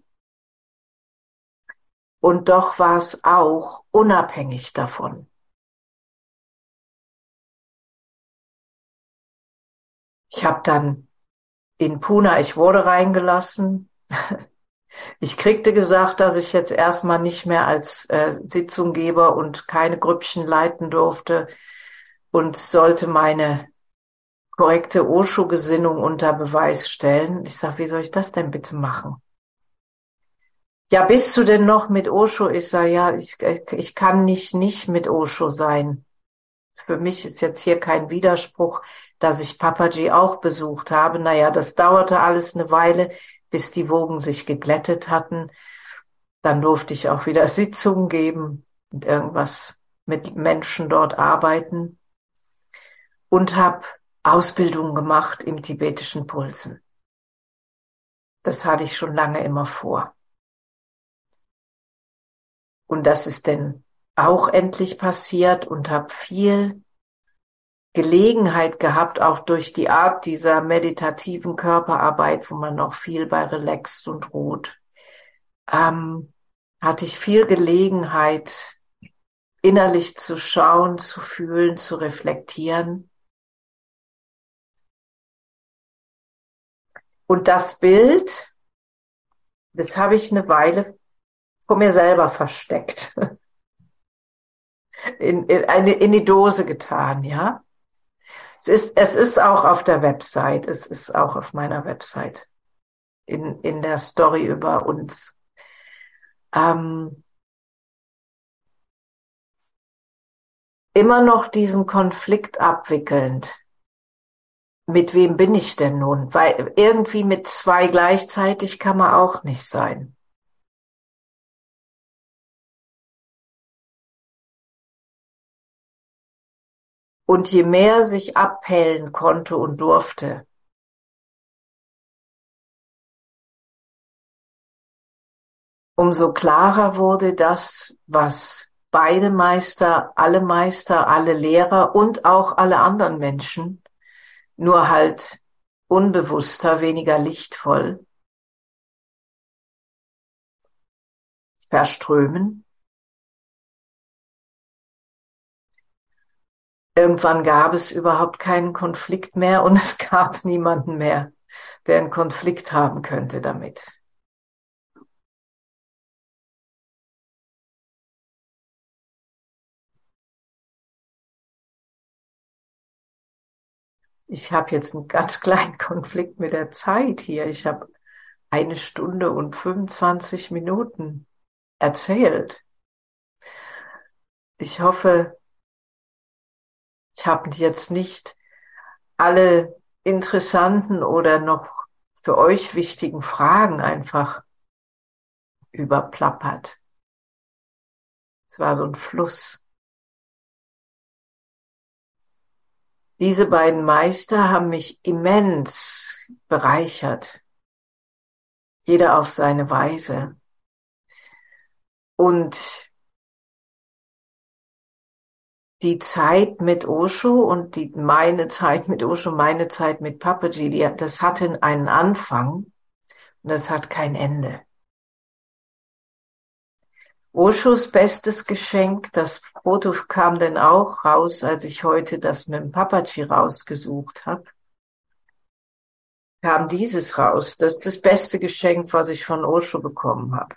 Und doch war es auch unabhängig davon. Ich habe dann in Pune, ich wurde reingelassen. Ich kriegte gesagt, dass ich jetzt erstmal nicht mehr als Sitzunggeber und keine Grüppchen leiten durfte und sollte meine korrekte Osho-Gesinnung unter Beweis stellen. Ich sage, wie soll ich das denn bitte machen? Ja, bist du denn noch mit Osho? Ich sage, ja, ich kann nicht mit Osho sein. Für mich ist jetzt hier kein Widerspruch, dass ich Papaji auch besucht habe. Naja, das dauerte alles eine Weile, bis die Wogen sich geglättet hatten. Dann durfte ich auch wieder Sitzungen geben und irgendwas mit Menschen dort arbeiten und habe Ausbildung gemacht im tibetischen Pulsen. Das hatte ich schon lange immer vor. Und das ist dann auch endlich passiert und habe viel Gelegenheit gehabt, auch durch die Art dieser meditativen Körperarbeit, wo man noch viel bei relaxt und ruht, hatte ich viel Gelegenheit, innerlich zu schauen, zu fühlen, zu reflektieren. Und das Bild, das habe ich eine Weile vor mir selber versteckt, in die Dose getan, ja. Es ist auch auf der Website, es ist auch auf meiner Website, in der Story über uns. Immer noch diesen Konflikt abwickelnd. Mit wem bin ich denn nun? Weil irgendwie mit zwei gleichzeitig kann man auch nicht sein. Und je mehr sich abhellen konnte und durfte, umso klarer wurde das, was beide Meister, alle Lehrer und auch alle anderen Menschen, nur halt unbewusster, weniger lichtvoll, verströmen. Irgendwann gab es überhaupt keinen Konflikt mehr und es gab niemanden mehr, der einen Konflikt haben könnte damit. Ich habe jetzt einen ganz kleinen Konflikt mit der Zeit hier. Ich habe 1 Stunde und 25 Minuten erzählt. Ich hoffe, ich habe jetzt nicht alle interessanten oder noch für euch wichtigen Fragen einfach überplappert. Es war so ein Fluss. Diese beiden Meister haben mich immens bereichert. Jeder auf seine Weise. Und die Zeit mit Osho und meine Zeit mit Osho, meine Zeit mit Papaji, das hatte einen Anfang und das hat kein Ende. Oshos bestes Geschenk, das Foto kam dann auch raus, als ich heute das mit dem Papaji rausgesucht habe, kam dieses raus. Das ist das beste Geschenk, was ich von Osho bekommen habe.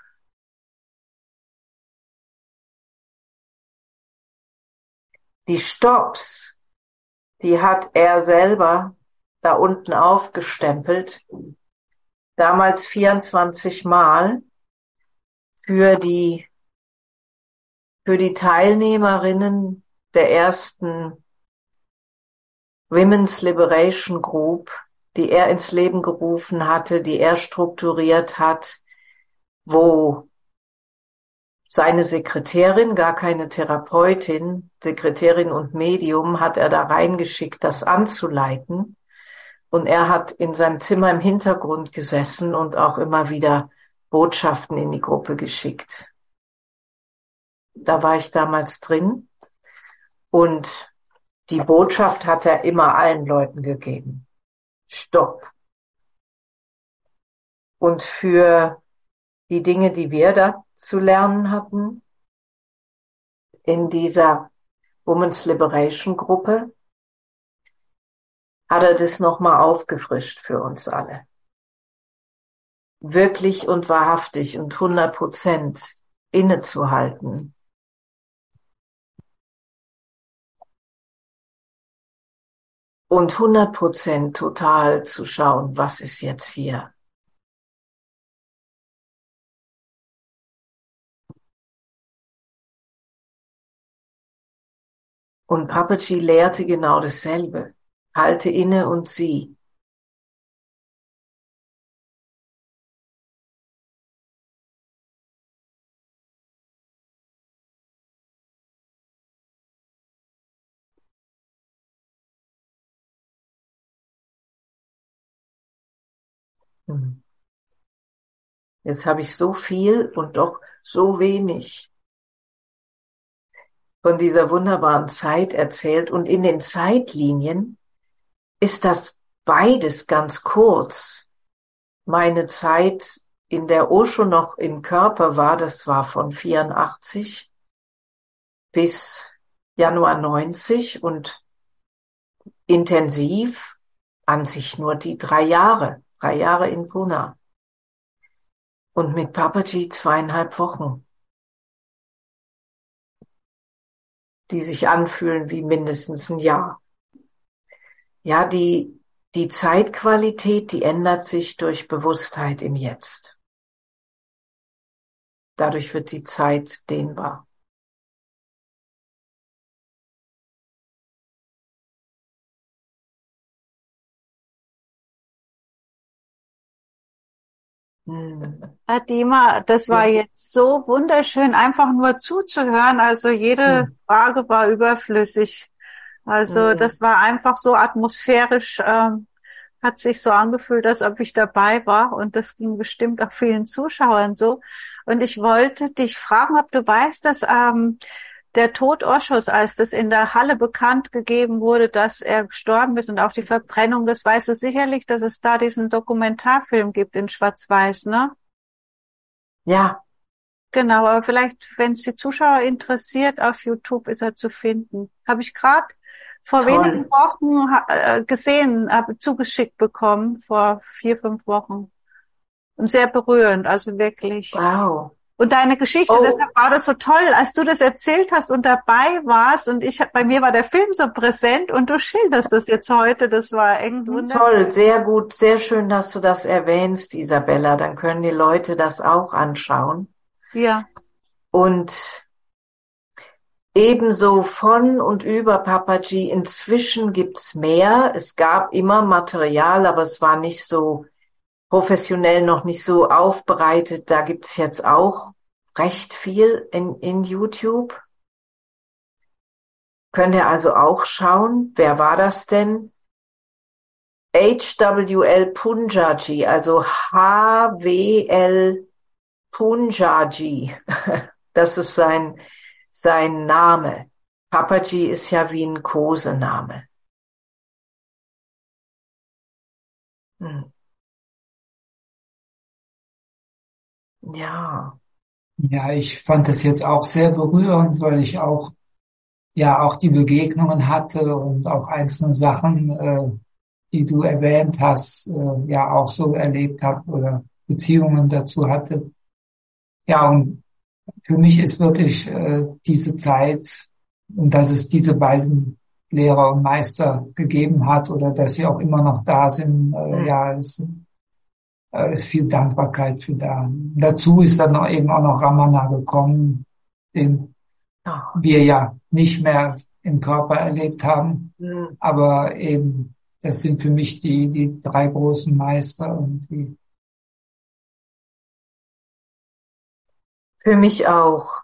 Die Stops, die hat er selber da unten aufgestempelt, damals 24 Mal für die Teilnehmerinnen der ersten Women's Liberation Group die er ins Leben gerufen hatte, die er strukturiert hat, wo seine Sekretärin, gar keine Therapeutin, Sekretärin und Medium, hat er da reingeschickt, das anzuleiten. Und er hat in seinem Zimmer im Hintergrund gesessen und auch immer wieder Botschaften in die Gruppe geschickt. Da war ich damals drin und die Botschaft hat er immer allen Leuten gegeben. Stopp. Und für die Dinge, die wir da zu lernen hatten, in dieser Women's Liberation Gruppe, hat er das nochmal aufgefrischt für uns alle. Wirklich und wahrhaftig und 100% innezuhalten. Und 100% total zu schauen, was ist jetzt hier? Und Papaji lehrte genau dasselbe. Halte inne und sieh. Jetzt habe ich so viel und doch so wenig von dieser wunderbaren Zeit erzählt. Und in den Zeitlinien ist das beides ganz kurz. Meine Zeit, in der Osho noch im Körper war, das war von 84 bis Januar 90 und intensiv an sich nur die 3 Jahre in Pune. Und mit Papaji 2,5 Wochen, die sich anfühlen wie mindestens ein Jahr. Ja, die Zeitqualität, die ändert sich durch Bewusstheit im Jetzt. Dadurch wird die Zeit dehnbar. Adima, das war jetzt so wunderschön, einfach nur zuzuhören. Also jede Frage war überflüssig. Also das war einfach so atmosphärisch, hat sich so angefühlt, als ob ich dabei war. Und das ging bestimmt auch vielen Zuschauern so. Und ich wollte dich fragen, ob du weißt, dass der Tod Oshos, als das in der Halle bekannt gegeben wurde, dass er gestorben ist und auch die Verbrennung, das weißt du sicherlich, dass es da diesen Dokumentarfilm gibt in Schwarz-Weiß, ne? Ja. Genau, aber vielleicht, wenn es die Zuschauer interessiert, auf YouTube ist er zu finden. Habe ich gerade vor wenigen Wochen gesehen, habe zugeschickt bekommen, vor 4, 5 Wochen. Und sehr berührend, also wirklich. Wow. Und deine Geschichte, deshalb war das so toll, als du das erzählt hast und dabei warst und bei mir war der Film so präsent und du schilderst das jetzt heute, das war echt wunderbar. Toll, sehr gut, sehr schön, dass du das erwähnst, Isabella, dann können die Leute das auch anschauen. Ja. Und ebenso von und über Papaji, inzwischen gibt's mehr, es gab immer Material, aber es war nicht so professionell, noch nicht so aufbereitet. Da gibt's jetzt auch recht viel in YouTube. Könnt ihr also auch schauen. Wer war das denn? HWL Punjaji, also HWL Punjaji. Das ist sein Name. Papaji ist ja wie ein Kosename. Ja. Ja, ich fand das jetzt auch sehr berührend, weil ich auch die Begegnungen hatte und auch einzelne Sachen, die du erwähnt hast, auch so erlebt habe oder Beziehungen dazu hatte. Ja, und für mich ist wirklich diese Zeit und dass es diese beiden Lehrer und Meister gegeben hat oder dass sie auch immer noch da sind, ist viel Dankbarkeit für da. Dazu ist dann eben auch noch Ramana gekommen, den wir ja nicht mehr im Körper erlebt haben, aber eben Das sind für mich die drei großen Meister irgendwie. Für mich auch.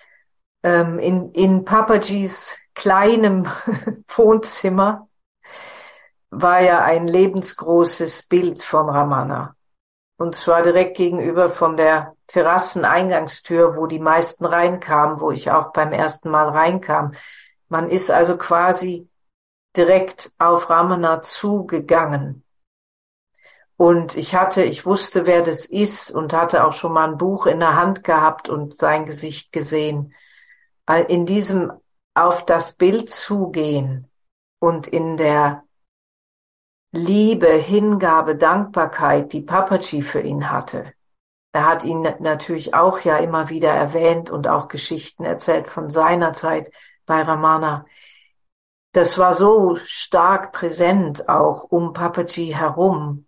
In Papagis kleinem Wohnzimmer war ja ein lebensgroßes Bild von Ramana. Und zwar direkt gegenüber von der Terrasseneingangstür, wo die meisten reinkamen, wo ich auch beim ersten Mal reinkam. Man ist also quasi direkt auf Ramana zugegangen. Und ich wusste, wer das ist und hatte auch schon mal ein Buch in der Hand gehabt und sein Gesicht gesehen. In diesem auf das Bild zugehen und in der Liebe, Hingabe, Dankbarkeit, die Papaji für ihn hatte. Er hat ihn natürlich auch ja immer wieder erwähnt und auch Geschichten erzählt von seiner Zeit bei Ramana. Das war so stark präsent auch um Papaji herum,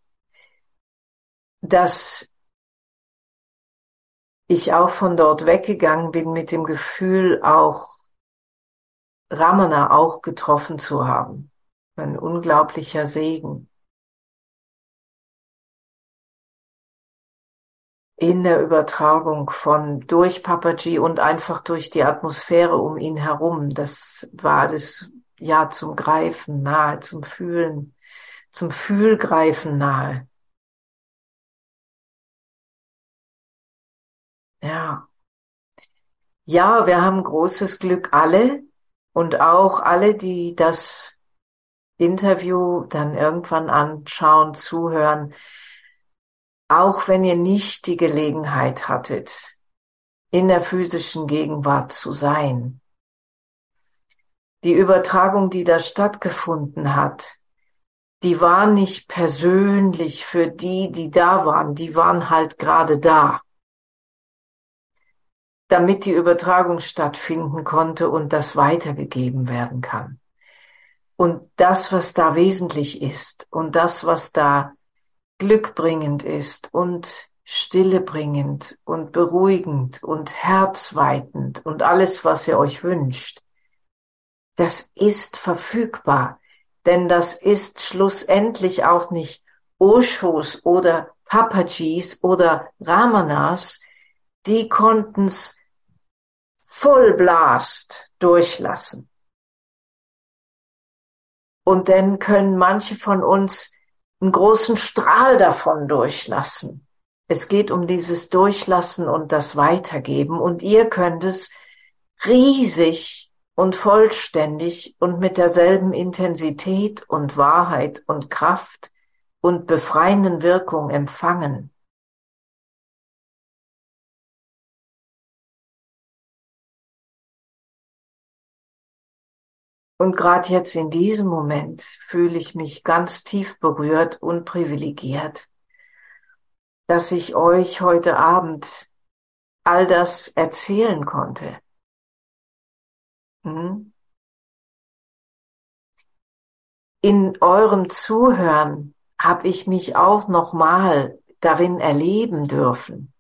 dass ich auch von dort weggegangen bin mit dem Gefühl, auch Ramana auch getroffen zu haben. Ein unglaublicher Segen. In der Übertragung durch Papaji und einfach durch die Atmosphäre um ihn herum. Das war alles, ja, zum Greifen nahe, zum Fühlen, zum Fühlgreifen nahe. Ja. Ja, wir haben großes Glück alle und auch alle, die das Interview dann irgendwann anschauen, zuhören, auch wenn ihr nicht die Gelegenheit hattet, in der physischen Gegenwart zu sein. Die Übertragung, die da stattgefunden hat, die war nicht persönlich für die da waren. Die waren halt gerade da, damit die Übertragung stattfinden konnte und das weitergegeben werden kann. Und das, was da wesentlich ist und das, was da glückbringend ist und stillebringend und beruhigend und herzweitend und alles, was ihr euch wünscht, das ist verfügbar, denn das ist schlussendlich auch nicht Oshos oder Papajis oder Ramanas, die konnten's Vollblast durchlassen. Und dann können manche von uns einen großen Strahl davon durchlassen. Es geht um dieses Durchlassen und das Weitergeben und ihr könnt es riesig und vollständig und mit derselben Intensität und Wahrheit und Kraft und befreienden Wirkung empfangen. Und gerade jetzt in diesem Moment fühle ich mich ganz tief berührt und privilegiert, dass ich euch heute Abend all das erzählen konnte. In eurem Zuhören habe ich mich auch nochmal darin erleben dürfen.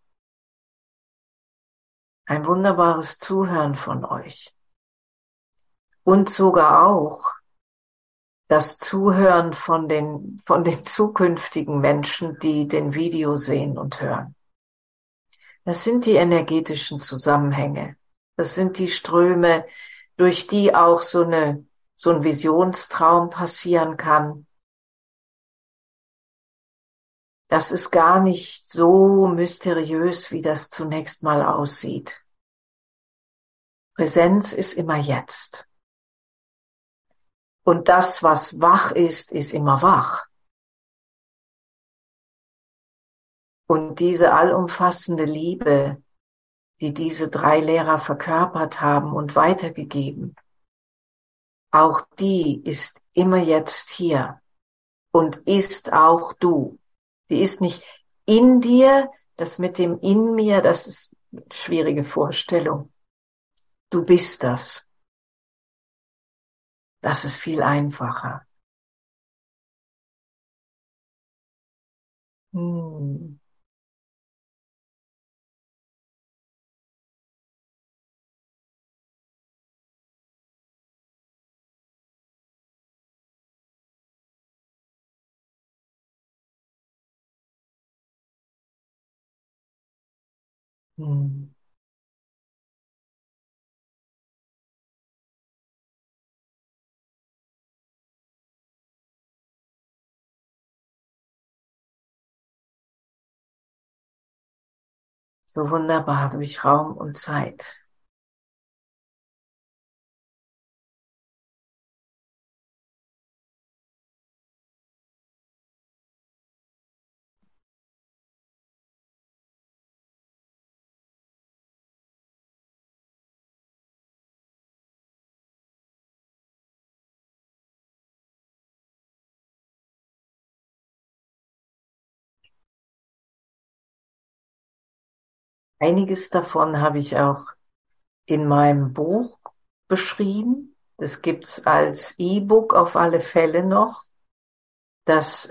Ein wunderbares Zuhören von euch. Und sogar auch das Zuhören von den zukünftigen Menschen, die den Video sehen und hören. Das sind die energetischen Zusammenhänge. Das sind die Ströme, durch die auch so ein Visionstraum passieren kann. Das ist gar nicht so mysteriös, wie das zunächst mal aussieht. Präsenz ist immer jetzt. Und das, was wach ist immer wach. Und diese allumfassende Liebe, die diese drei Lehrer verkörpert haben und weitergegeben, auch die ist immer jetzt hier und ist auch du. Die ist nicht in dir, das mit dem in mir, das ist eine schwierige Vorstellung. Du bist das. Das ist viel einfacher. Hm. So wunderbar durch Raum und Zeit. Einiges davon habe ich auch in meinem Buch beschrieben. Das gibt's als E-Book auf alle Fälle noch. Das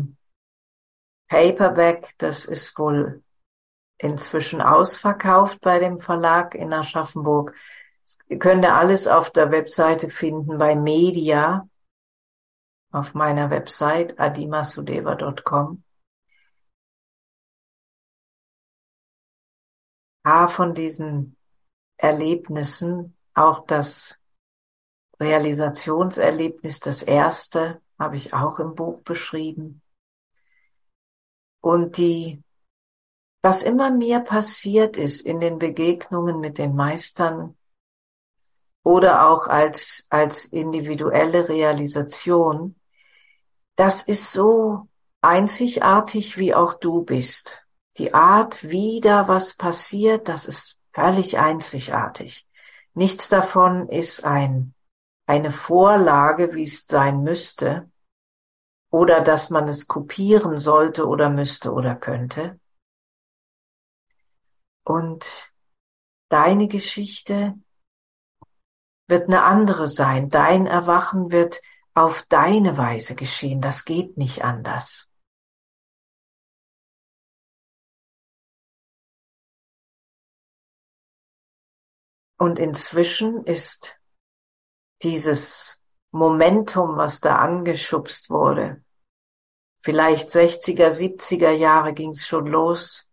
Paperback, das ist wohl inzwischen ausverkauft bei dem Verlag in Aschaffenburg. Das könnt ihr alles auf der Webseite finden bei Media, auf meiner Website adimasudeva.com. Von diesen Erlebnissen, auch das Realisationserlebnis, das erste, habe ich auch im Buch beschrieben. Und was immer mir passiert ist in den Begegnungen mit den Meistern oder auch als individuelle Realisation, das ist so einzigartig, wie auch du bist. Die Art, wie da was passiert, das ist völlig einzigartig. Nichts davon ist eine Vorlage, wie es sein müsste, oder dass man es kopieren sollte oder müsste oder könnte. Und deine Geschichte wird eine andere sein. Dein Erwachen wird auf deine Weise geschehen. Das geht nicht anders. Und inzwischen ist dieses Momentum, was da angeschubst wurde, vielleicht 60er, 70er Jahre ging es schon los.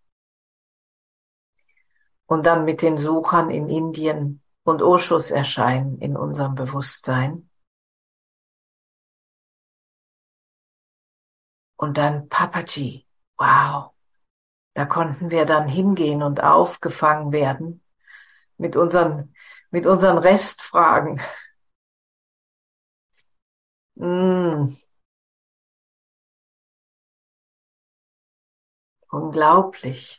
Und dann mit den Suchern in Indien und Oshos erscheinen in unserem Bewusstsein. Und dann Papaji, wow, da konnten wir dann hingehen und aufgefangen werden mit unseren Restfragen. Unglaublich.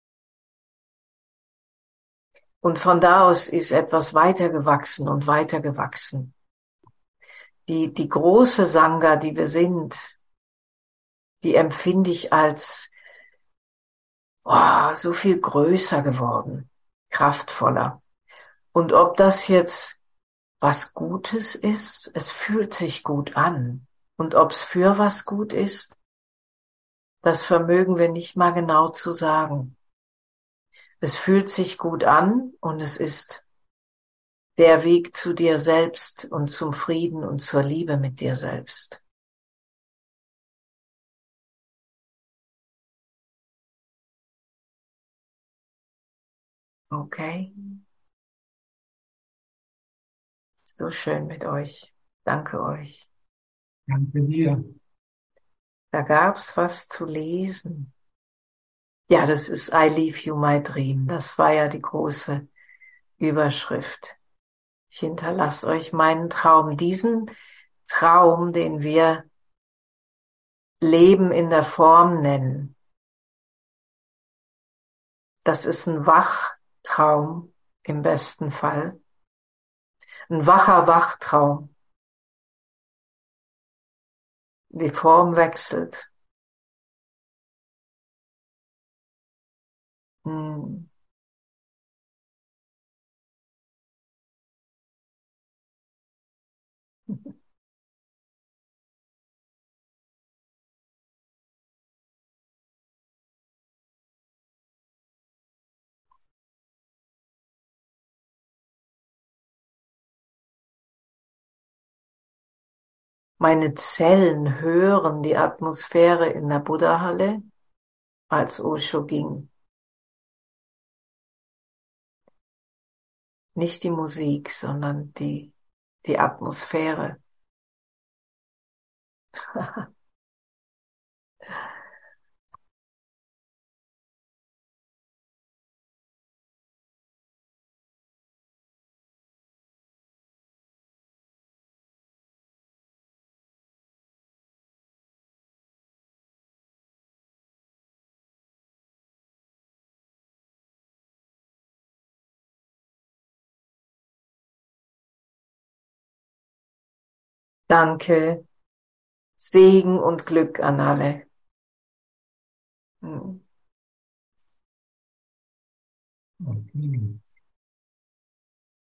Und von da aus ist etwas weitergewachsen und weitergewachsen. Die große Sangha, die wir sind, die empfinde ich als so viel größer geworden, kraftvoller. Und ob das jetzt was Gutes ist, es fühlt sich gut an. Und ob es für was gut ist, das vermögen wir nicht mal genau zu sagen. Es fühlt sich gut an und es ist der Weg zu dir selbst und zum Frieden und zur Liebe mit dir selbst. Okay? So schön mit euch. Danke euch. Danke dir. Da gab's was zu lesen. Ja, das ist I Leave You My Dream. Das war ja die große Überschrift. Ich hinterlasse euch meinen Traum. Diesen Traum, den wir Leben in der Form nennen. Das ist ein Wachtraum im besten Fall. Ein wacher Wachtraum. Die Form wechselt. Meine Zellen hören die Atmosphäre in der Buddha-Halle, als Osho ging. Nicht die Musik, sondern die Atmosphäre. Danke, Segen und Glück an alle. Hm. Okay.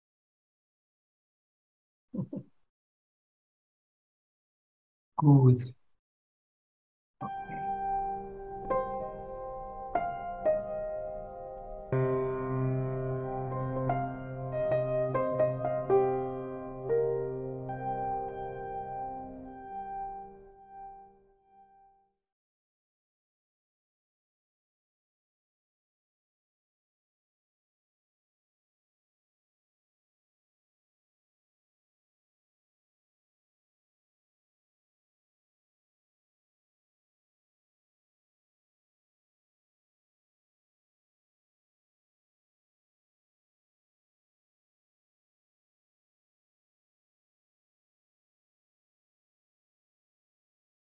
Gut.